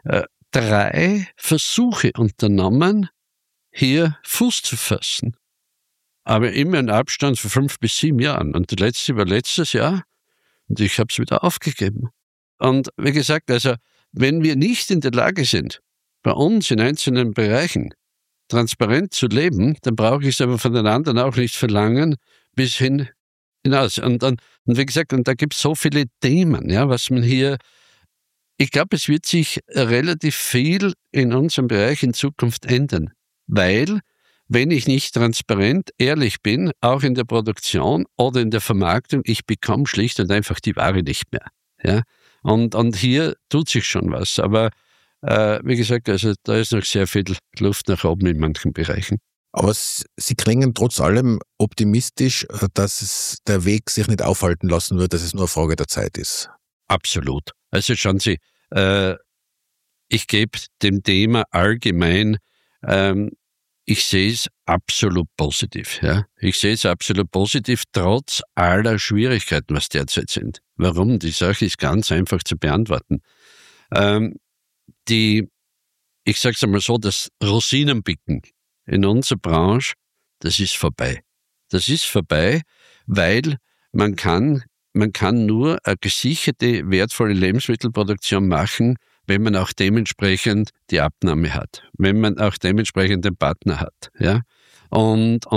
3 Versuche unternommen, hier Fuß zu fassen. Aber immer in Abstand von 5 bis 7 Jahren. Und die letzte war letztes Jahr und ich habe es wieder aufgegeben. Und wie gesagt, also wenn wir nicht in der Lage sind, bei uns in einzelnen Bereichen transparent zu leben, dann brauche ich es aber von den anderen auch nicht verlangen, bis hin hinaus. Und wie gesagt, und da gibt es so viele Themen, ja, was man hier, ich glaube, es wird sich relativ viel in unserem Bereich in Zukunft ändern, weil, wenn ich nicht transparent, ehrlich bin, auch in der Produktion oder in der Vermarktung, ich bekomme schlicht und einfach die Ware nicht mehr. Ja? Und hier tut sich schon was. Aber wie gesagt, also da ist noch sehr viel Luft nach oben in manchen Bereichen. Aber Sie klingen trotz allem optimistisch, dass der Weg sich nicht aufhalten lassen wird, dass es nur eine Frage der Zeit ist. Absolut. Also schauen Sie, ich gebe dem Thema allgemein, ich sehe es absolut positiv. Ja? Ich sehe es absolut positiv, trotz aller Schwierigkeiten, was derzeit sind. Warum? Die Sache ist ganz einfach zu beantworten. Ich sage es einmal so, das Rosinenpicken in unserer Branche, das ist vorbei. Das ist vorbei, weil man kann nur eine gesicherte, wertvolle Lebensmittelproduktion machen, wenn man auch dementsprechend die Abnahme hat, wenn man auch dementsprechend den Partner hat, ja. Und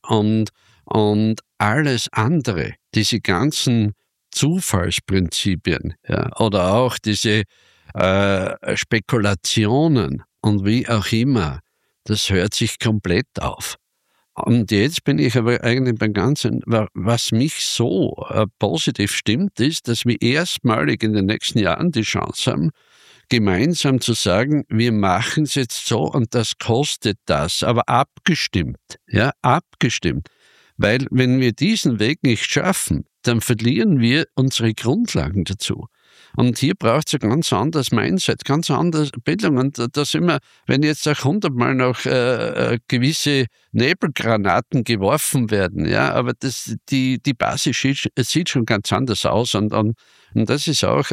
alles andere, diese ganzen Zufallsprinzipien, ja, oder auch diese Spekulationen und wie auch immer, das hört sich komplett auf. Und jetzt bin ich aber eigentlich beim Ganzen, was mich so positiv stimmt, ist, dass wir erstmalig in den nächsten Jahren die Chance haben, gemeinsam zu sagen, wir machen es jetzt so und das kostet das, aber abgestimmt, ja, abgestimmt. Weil wenn wir diesen Weg nicht schaffen, dann verlieren wir unsere Grundlagen dazu. Und hier braucht es ein ganz anderes Mindset, ganz andere Bildung. Und da sind wir, wenn jetzt auch 100-mal noch gewisse Nebelgranaten geworfen werden, ja, aber die Basis sieht schon ganz anders aus. Und das ist auch,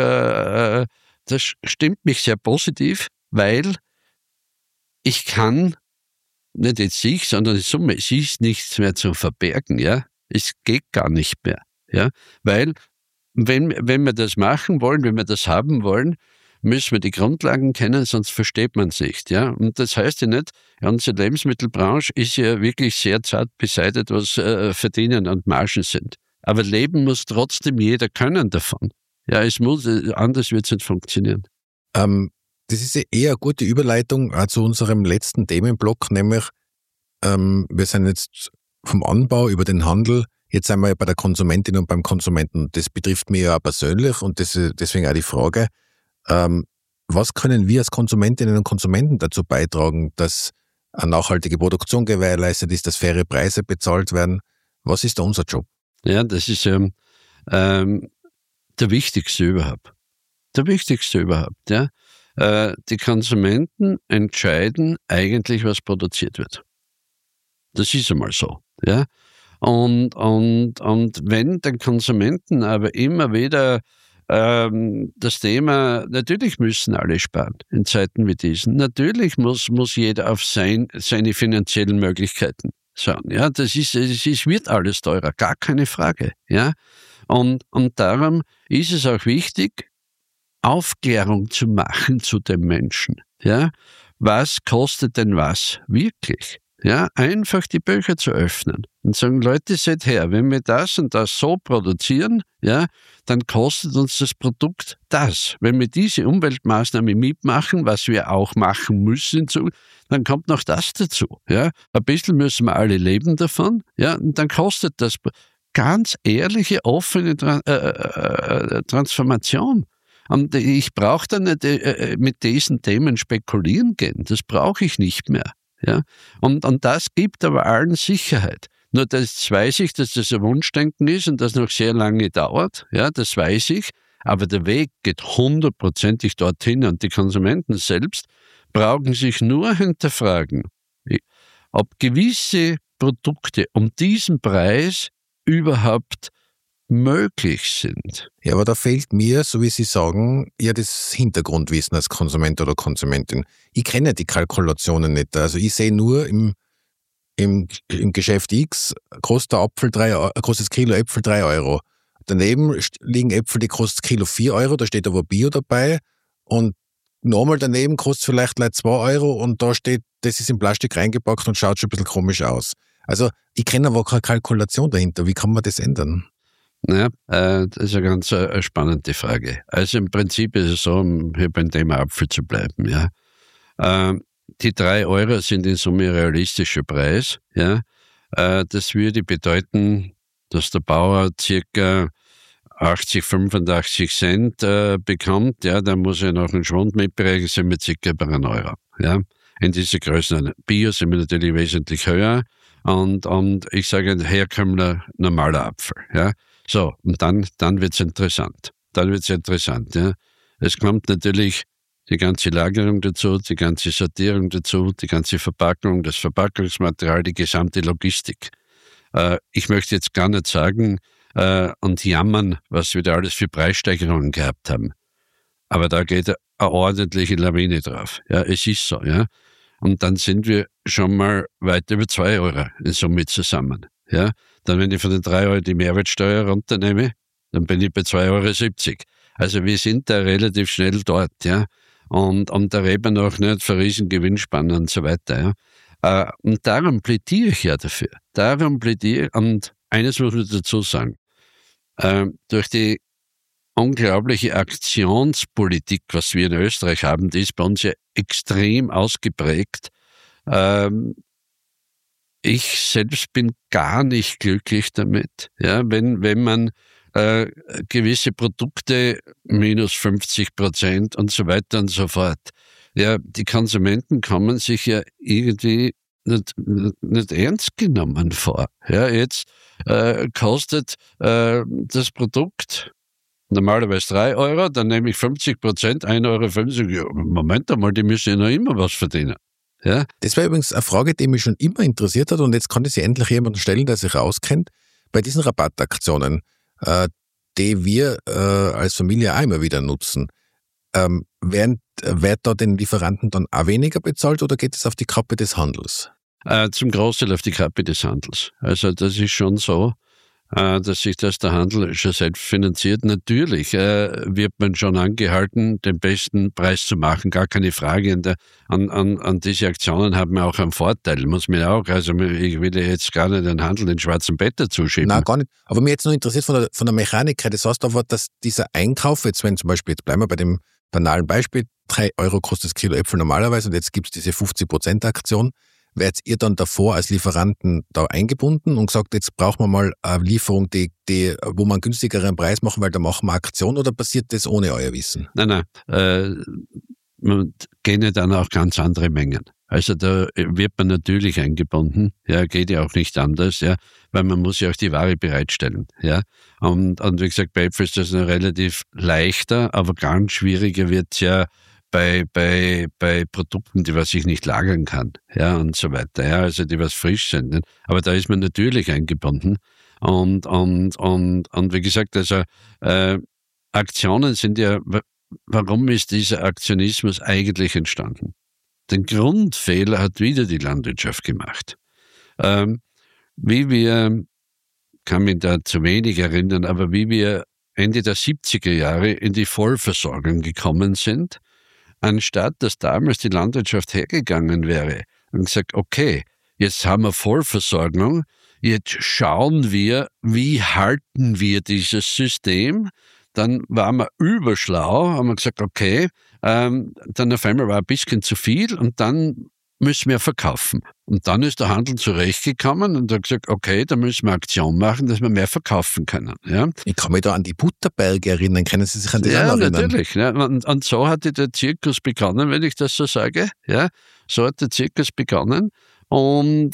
das stimmt mich sehr positiv, weil ich kann, nicht jetzt ich, sondern in Summe, es ist nichts mehr zu verbergen, ja. Es geht gar nicht mehr, ja, weil wenn wir das machen wollen, wenn wir das haben wollen, müssen wir die Grundlagen kennen, sonst versteht man es nicht, ja. Und das heißt ja nicht, unsere Lebensmittelbranche ist ja wirklich sehr zart beseitigt, was Verdienen und Margen sind. Aber leben muss trotzdem jeder können davon. Ja, es muss, anders wird es nicht funktionieren. Das ist ja eher eine gute Überleitung auch zu unserem letzten Themenblock, nämlich wir sind jetzt vom Anbau über den Handel, jetzt sind wir ja bei der Konsumentin und beim Konsumenten. Das betrifft mich ja auch persönlich und deswegen auch die Frage, was können wir als Konsumentinnen und Konsumenten dazu beitragen, dass eine nachhaltige Produktion gewährleistet ist, dass faire Preise bezahlt werden? Was ist da unser Job? Ja, das ist der wichtigste überhaupt. Der wichtigste überhaupt, ja. Die Konsumenten entscheiden eigentlich, was produziert wird. Das ist einmal so, ja. Und wenn den Konsumenten aber immer wieder das Thema, natürlich müssen alle sparen in Zeiten wie diesen. Natürlich muss jeder auf seine finanziellen Möglichkeiten schauen. Ja, es wird alles teurer, gar keine Frage. Ja, und darum ist es auch wichtig, Aufklärung zu machen zu den Menschen. Ja, was kostet denn was wirklich? Ja, einfach die Bücher zu öffnen und sagen, Leute, seht her, wenn wir das und das so produzieren, ja, dann kostet uns das Produkt das. Wenn wir diese Umweltmaßnahme mitmachen, was wir auch machen müssen, dann kommt noch das dazu. Ja, ein bisschen müssen wir alle leben davon, ja, und dann kostet das ganz ehrliche, offene Transformation. Und ich brauche dann nicht mit diesen Themen spekulieren gehen. Das brauche ich nicht mehr. Ja, und das gibt aber allen Sicherheit. Nur das weiß ich, dass das ein Wunschdenken ist und das noch sehr lange dauert. Ja, das weiß ich. Aber der Weg geht 100%ig dorthin und die Konsumenten selbst brauchen sich nur hinterfragen, ob gewisse Produkte um diesen Preis überhaupt möglich sind. Ja, aber da fehlt mir, so wie Sie sagen, ja das Hintergrundwissen als Konsument oder Konsumentin. Ich kenne die Kalkulationen nicht. Also ich sehe nur im Geschäft X kostet ein großes Kilo Äpfel 3 Euro. Daneben liegen Äpfel, die kosten Kilo 4 Euro, da steht aber Bio dabei. Und nochmal daneben kostet es vielleicht 2 Euro und da steht, das ist in Plastik reingepackt und schaut schon ein bisschen komisch aus. Also ich kenne aber keine Kalkulation dahinter. Wie kann man das ändern? Ja, das ist eine ganz spannende Frage. Also im Prinzip ist es so, um hier beim Thema Apfel zu bleiben, ja. Die 3 Euro sind in Summe ein realistischer Preis, ja. Das würde bedeuten, dass der Bauer circa 80, 85 Cent bekommt, ja, dann muss er noch einen Schwund mitberechnen, sind wir circa bei 1 Euro, ja. In dieser Größe. Bio sind wir natürlich wesentlich höher und ich sage ein herkömmlicher normaler Apfel, ja. So, und dann wird's interessant. Ja. Es kommt natürlich die ganze Lagerung dazu, die ganze Sortierung dazu, die ganze Verpackung, das Verpackungsmaterial, die gesamte Logistik. Ich möchte jetzt gar nicht sagen und jammern, was wir da alles für Preissteigerungen gehabt haben. Aber da geht eine ordentliche Lawine drauf. Ja, es ist so, ja. Und dann sind wir schon mal weit über 2 Euro in Summe zusammen. Ja, dann, wenn ich von den 3 Euro die Mehrwertsteuer runternehme, dann bin ich bei 2,70 Euro. Also wir sind da relativ schnell dort, ja. Und da reden wir noch nicht von riesen Gewinnspannen und so weiter, ja. Und darum plädiere ich ja dafür. Und eines muss man dazu sagen. Durch die unglaubliche Aktionspolitik, was wir in Österreich haben, die ist bei uns ja extrem ausgeprägt. Ich selbst bin gar nicht glücklich damit, ja, wenn man gewisse Produkte minus 50% und so weiter und so fort. Ja, die Konsumenten kommen sich ja irgendwie nicht ernst genommen vor. Ja, jetzt kostet das Produkt normalerweise 3 Euro, dann nehme ich 50%, 1,50 Euro. Ja, Moment einmal, die müssen ja noch immer was verdienen. Ja? Das war übrigens eine Frage, die mich schon immer interessiert hat und jetzt kann ich sie endlich jemandem stellen, der sich auskennt. Bei diesen Rabattaktionen, die wir als Familie auch immer wieder nutzen, wird da den Lieferanten dann auch weniger bezahlt oder geht es auf die Kappe des Handels? Zum Großteil auf die Kappe des Handels. Also das ist schon so, dass sich das der Handel schon selbst finanziert. Natürlich wird man schon angehalten, den besten Preis zu machen, gar keine Frage. An diese Aktionen haben wir auch einen Vorteil, muss man auch. Also ich will jetzt gar nicht den Handel den schwarzen Peter zuschieben. Nein, gar nicht. Aber mich jetzt noch interessiert von der Mechanik her. Das heißt aber, dass dieser Einkauf, jetzt wenn zum Beispiel, jetzt bleiben wir bei dem banalen Beispiel, 3 Euro kostet das Kilo Äpfel normalerweise und jetzt gibt es diese 50% Aktion. Werdet ihr dann davor als Lieferanten da eingebunden und gesagt, jetzt brauchen wir mal eine Lieferung, wo wir einen günstigeren Preis machen, weil da machen wir Aktion oder passiert das ohne euer Wissen? Nein, man gehen ja dann auch ganz andere Mengen. Also da wird man natürlich eingebunden, ja, geht ja auch nicht anders, ja, weil man muss ja auch die Ware bereitstellen, ja. Und wie gesagt, bei Äpfeln ist das noch relativ leichter, aber ganz schwieriger wird's ja bei Produkten, die was ich nicht lagern kann, ja, und so weiter, ja, also die was frisch sind, nicht? Aber da ist man natürlich eingebunden und wie gesagt, also Aktionen sind ja, warum ist dieser Aktionismus eigentlich entstanden? Den Grundfehler hat wieder die Landwirtschaft gemacht. Kann mich da zu wenig erinnern, aber wie wir Ende der 70er Jahre in die Vollversorgung gekommen sind, anstatt dass damals die Landwirtschaft hergegangen wäre und gesagt, okay, jetzt haben wir Vollversorgung, jetzt schauen wir, wie halten wir dieses System. Dann waren wir überschlau, haben wir gesagt, okay, dann auf einmal war ein bisschen zu viel und dann müssen wir verkaufen. Und dann ist der Handel zurechtgekommen und hat gesagt, okay, da müssen wir Aktion machen, dass wir mehr verkaufen können. Ja? Ich kann mich da an die Butterberge erinnern, können Sie sich an das erinnern? Ja, natürlich. Ja. Und so hatte der Zirkus begonnen, wenn ich das so sage. Ja? So hat der Zirkus begonnen und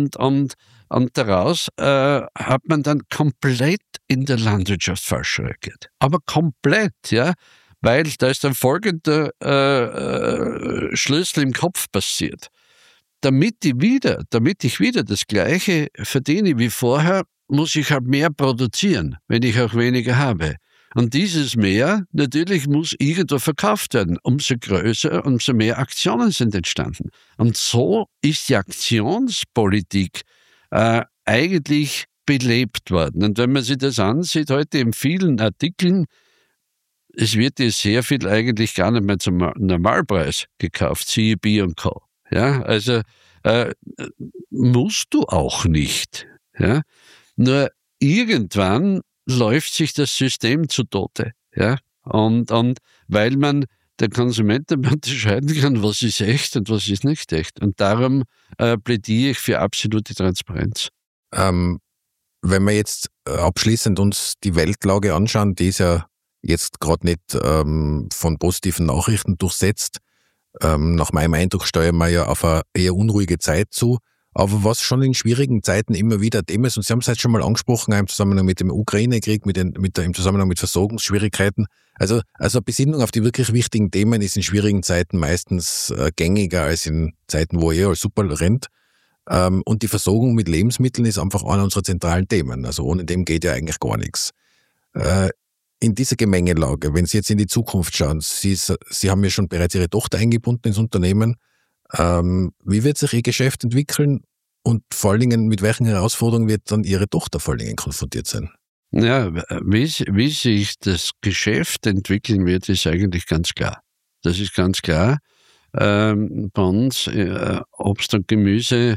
daraus hat man dann komplett in der Landwirtschaft falsch reagiert. Aber komplett, ja. Weil da ist ein folgender Schlüssel im Kopf passiert. Damit ich wieder das Gleiche verdiene wie vorher, muss ich halt mehr produzieren, wenn ich auch weniger habe. Und dieses Mehr, natürlich muss irgendwo verkauft werden. Umso größer, umso mehr Aktionen sind entstanden. Und so ist die Aktionspolitik eigentlich belebt worden. Und wenn man sich das ansieht, heute in vielen Artikeln, es wird ja sehr viel eigentlich gar nicht mehr zum Normalpreis gekauft, siehe B&Co. Ja, also musst du auch nicht. Ja? Nur irgendwann läuft sich das System zu Tode. Ja? Und weil man der Konsument unterscheiden kann, was ist echt und was ist nicht echt. Und darum plädiere ich für absolute Transparenz. Wenn wir jetzt abschließend uns die Weltlage anschauen, die ist ja jetzt gerade nicht von positiven Nachrichten durchsetzt. Nach meinem Eindruck steuern wir ja auf eine eher unruhige Zeit zu. Aber was schon in schwierigen Zeiten immer wieder Thema ist, und Sie haben es jetzt schon mal angesprochen, im Zusammenhang mit dem Ukraine-Krieg, im Zusammenhang mit Versorgungsschwierigkeiten. Also Besinnung auf die wirklich wichtigen Themen ist in schwierigen Zeiten meistens gängiger als in Zeiten, wo alles super rennt. Und die Versorgung mit Lebensmitteln ist einfach einer unserer zentralen Themen. Also ohne dem geht ja eigentlich gar nichts. In dieser Gemengelage, wenn Sie jetzt in die Zukunft schauen, Sie haben ja schon bereits Ihre Tochter eingebunden ins Unternehmen. Wie wird sich Ihr Geschäft entwickeln und vor allen Dingen mit welchen Herausforderungen wird dann Ihre Tochter vor allen Dingen konfrontiert sein? Ja, wie sich das Geschäft entwickeln wird, ist eigentlich ganz klar. Das ist ganz klar. Bei uns Obst und Gemüse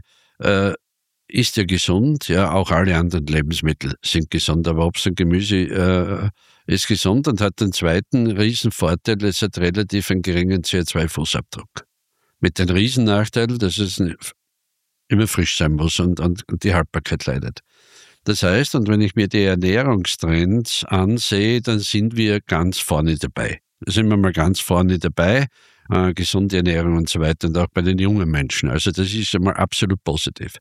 ist ja gesund, ja, auch alle anderen Lebensmittel sind gesund, aber Obst und Gemüse ist gesund und hat den zweiten Riesenvorteil, es hat relativ einen geringen CO2-Fußabdruck. Mit dem Riesennachteil, dass es immer frisch sein muss und die Haltbarkeit leidet. Das heißt, und wenn ich mir die Ernährungstrends ansehe, dann sind wir ganz vorne dabei. Da sind wir mal ganz vorne dabei, gesunde Ernährung und so weiter und auch bei den jungen Menschen. Also das ist einmal absolut positiv.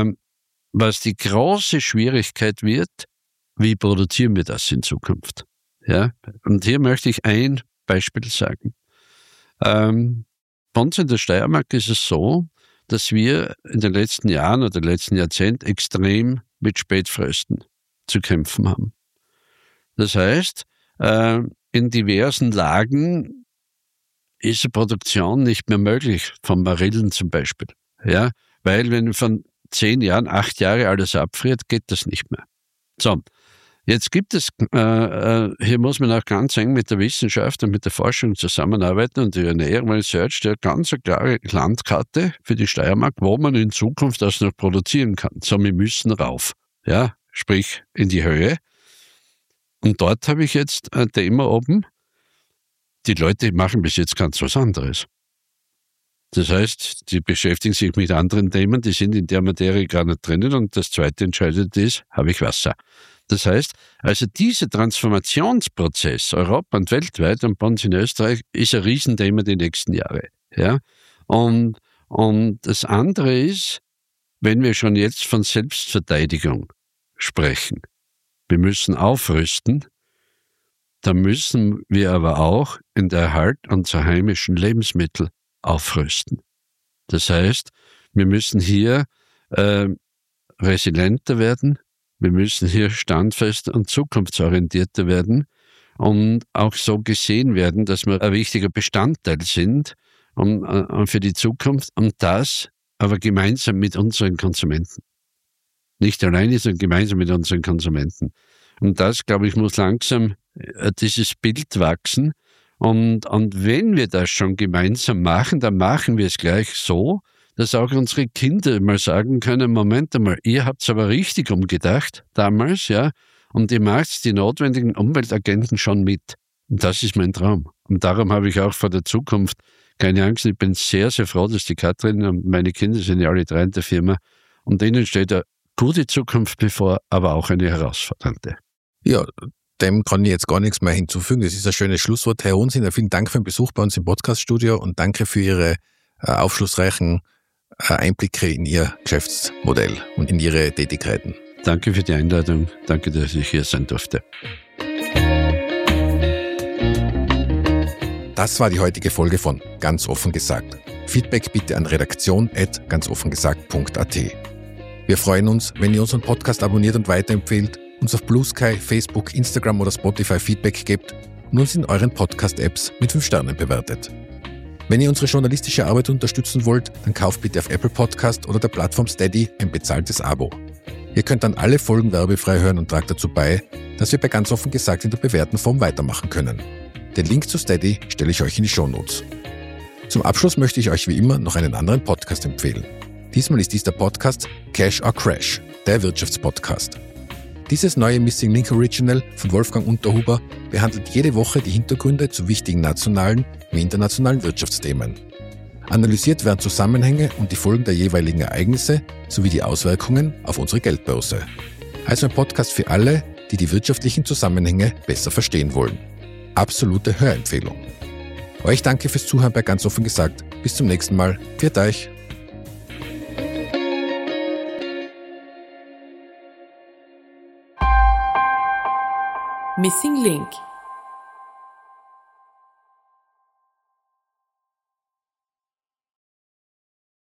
Was die große Schwierigkeit wird, wie produzieren wir das in Zukunft? Ja? Und hier möchte ich ein Beispiel sagen. Bei uns in der Steiermark ist es so, dass wir in den letzten Jahren oder letzten Jahrzehnt extrem mit Spätfrösten zu kämpfen haben. Das heißt, in diversen Lagen ist die Produktion nicht mehr möglich, von Marillen zum Beispiel. Ja? Weil wenn von 10 Jahren, 8 Jahre alles abfriert, geht das nicht mehr. So, jetzt gibt es, hier muss man auch ganz eng mit der Wissenschaft und mit der Forschung zusammenarbeiten und die Ernährung Research, der ganz eine klare Landkarte für die Steiermark, wo man in Zukunft das noch produzieren kann. So, wir müssen rauf, ja, sprich in die Höhe. Und dort habe ich jetzt ein Thema oben. Die Leute machen bis jetzt ganz was anderes. Das heißt, die beschäftigen sich mit anderen Themen, die sind in der Materie gar nicht drinnen und das zweite Entscheidende ist, habe ich Wasser. Das heißt, also dieser Transformationsprozess Europa und weltweit und bei uns in Österreich ist ein Riesenthema die nächsten Jahre. Ja? Und das andere ist, wenn wir schon jetzt von Selbstverteidigung sprechen, wir müssen aufrüsten, dann müssen wir aber auch in der Erhalt unserer heimischen Lebensmittel aufrüsten. Das heißt, wir müssen hier resilienter werden, wir müssen hier standfester und zukunftsorientierter werden und auch so gesehen werden, dass wir ein wichtiger Bestandteil sind für die Zukunft und das aber gemeinsam mit unseren Konsumenten. Nicht alleine, sondern gemeinsam mit unseren Konsumenten. Und das, glaube ich, muss langsam dieses Bild wachsen. Und wenn wir das schon gemeinsam machen, dann machen wir es gleich so, dass auch unsere Kinder mal sagen können, Moment einmal, ihr habt es aber richtig umgedacht damals, ja, und ihr macht die notwendigen Umweltagenten schon mit. Und das ist mein Traum. Und darum habe ich auch vor der Zukunft keine Angst. Ich bin sehr, sehr froh, dass die Katrin und meine Kinder sind ja alle 3 in der Firma und denen steht eine gute Zukunft bevor, aber auch eine herausfordernde. Ja, dem kann ich jetzt gar nichts mehr hinzufügen. Das ist ein schönes Schlusswort. Herr Hohensinn, vielen Dank für den Besuch bei uns im Podcaststudio und danke für Ihre aufschlussreichen Einblicke in Ihr Geschäftsmodell und in Ihre Tätigkeiten. Danke für die Einladung. Danke, dass ich hier sein durfte. Das war die heutige Folge von Ganz offen gesagt. Feedback bitte an redaktion@ganzoffengesagt.at. Wir freuen uns, wenn ihr unseren Podcast abonniert und weiterempfehlt, uns auf Blue Sky, Facebook, Instagram oder Spotify Feedback gebt und uns in euren Podcast-Apps mit 5 Sternen bewertet. Wenn ihr unsere journalistische Arbeit unterstützen wollt, dann kauft bitte auf Apple Podcast oder der Plattform Steady ein bezahltes Abo. Ihr könnt dann alle Folgen werbefrei hören und tragt dazu bei, dass wir bei Ganz offen gesagt in der bewährten Form weitermachen können. Den Link zu Steady stelle ich euch in die Shownotes. Zum Abschluss möchte ich euch wie immer noch einen anderen Podcast empfehlen. Diesmal ist dies der Podcast Cash or Crash, der Wirtschaftspodcast. Dieses neue Missing Link Original von Wolfgang Unterhuber behandelt jede Woche die Hintergründe zu wichtigen nationalen wie internationalen Wirtschaftsthemen. Analysiert werden Zusammenhänge und die Folgen der jeweiligen Ereignisse sowie die Auswirkungen auf unsere Geldbörse. Also ein Podcast für alle, die die wirtschaftlichen Zusammenhänge besser verstehen wollen. Absolute Hörempfehlung. Euch danke fürs Zuhören bei Ganz offen gesagt. Bis zum nächsten Mal. Pfiat euch. Missing Link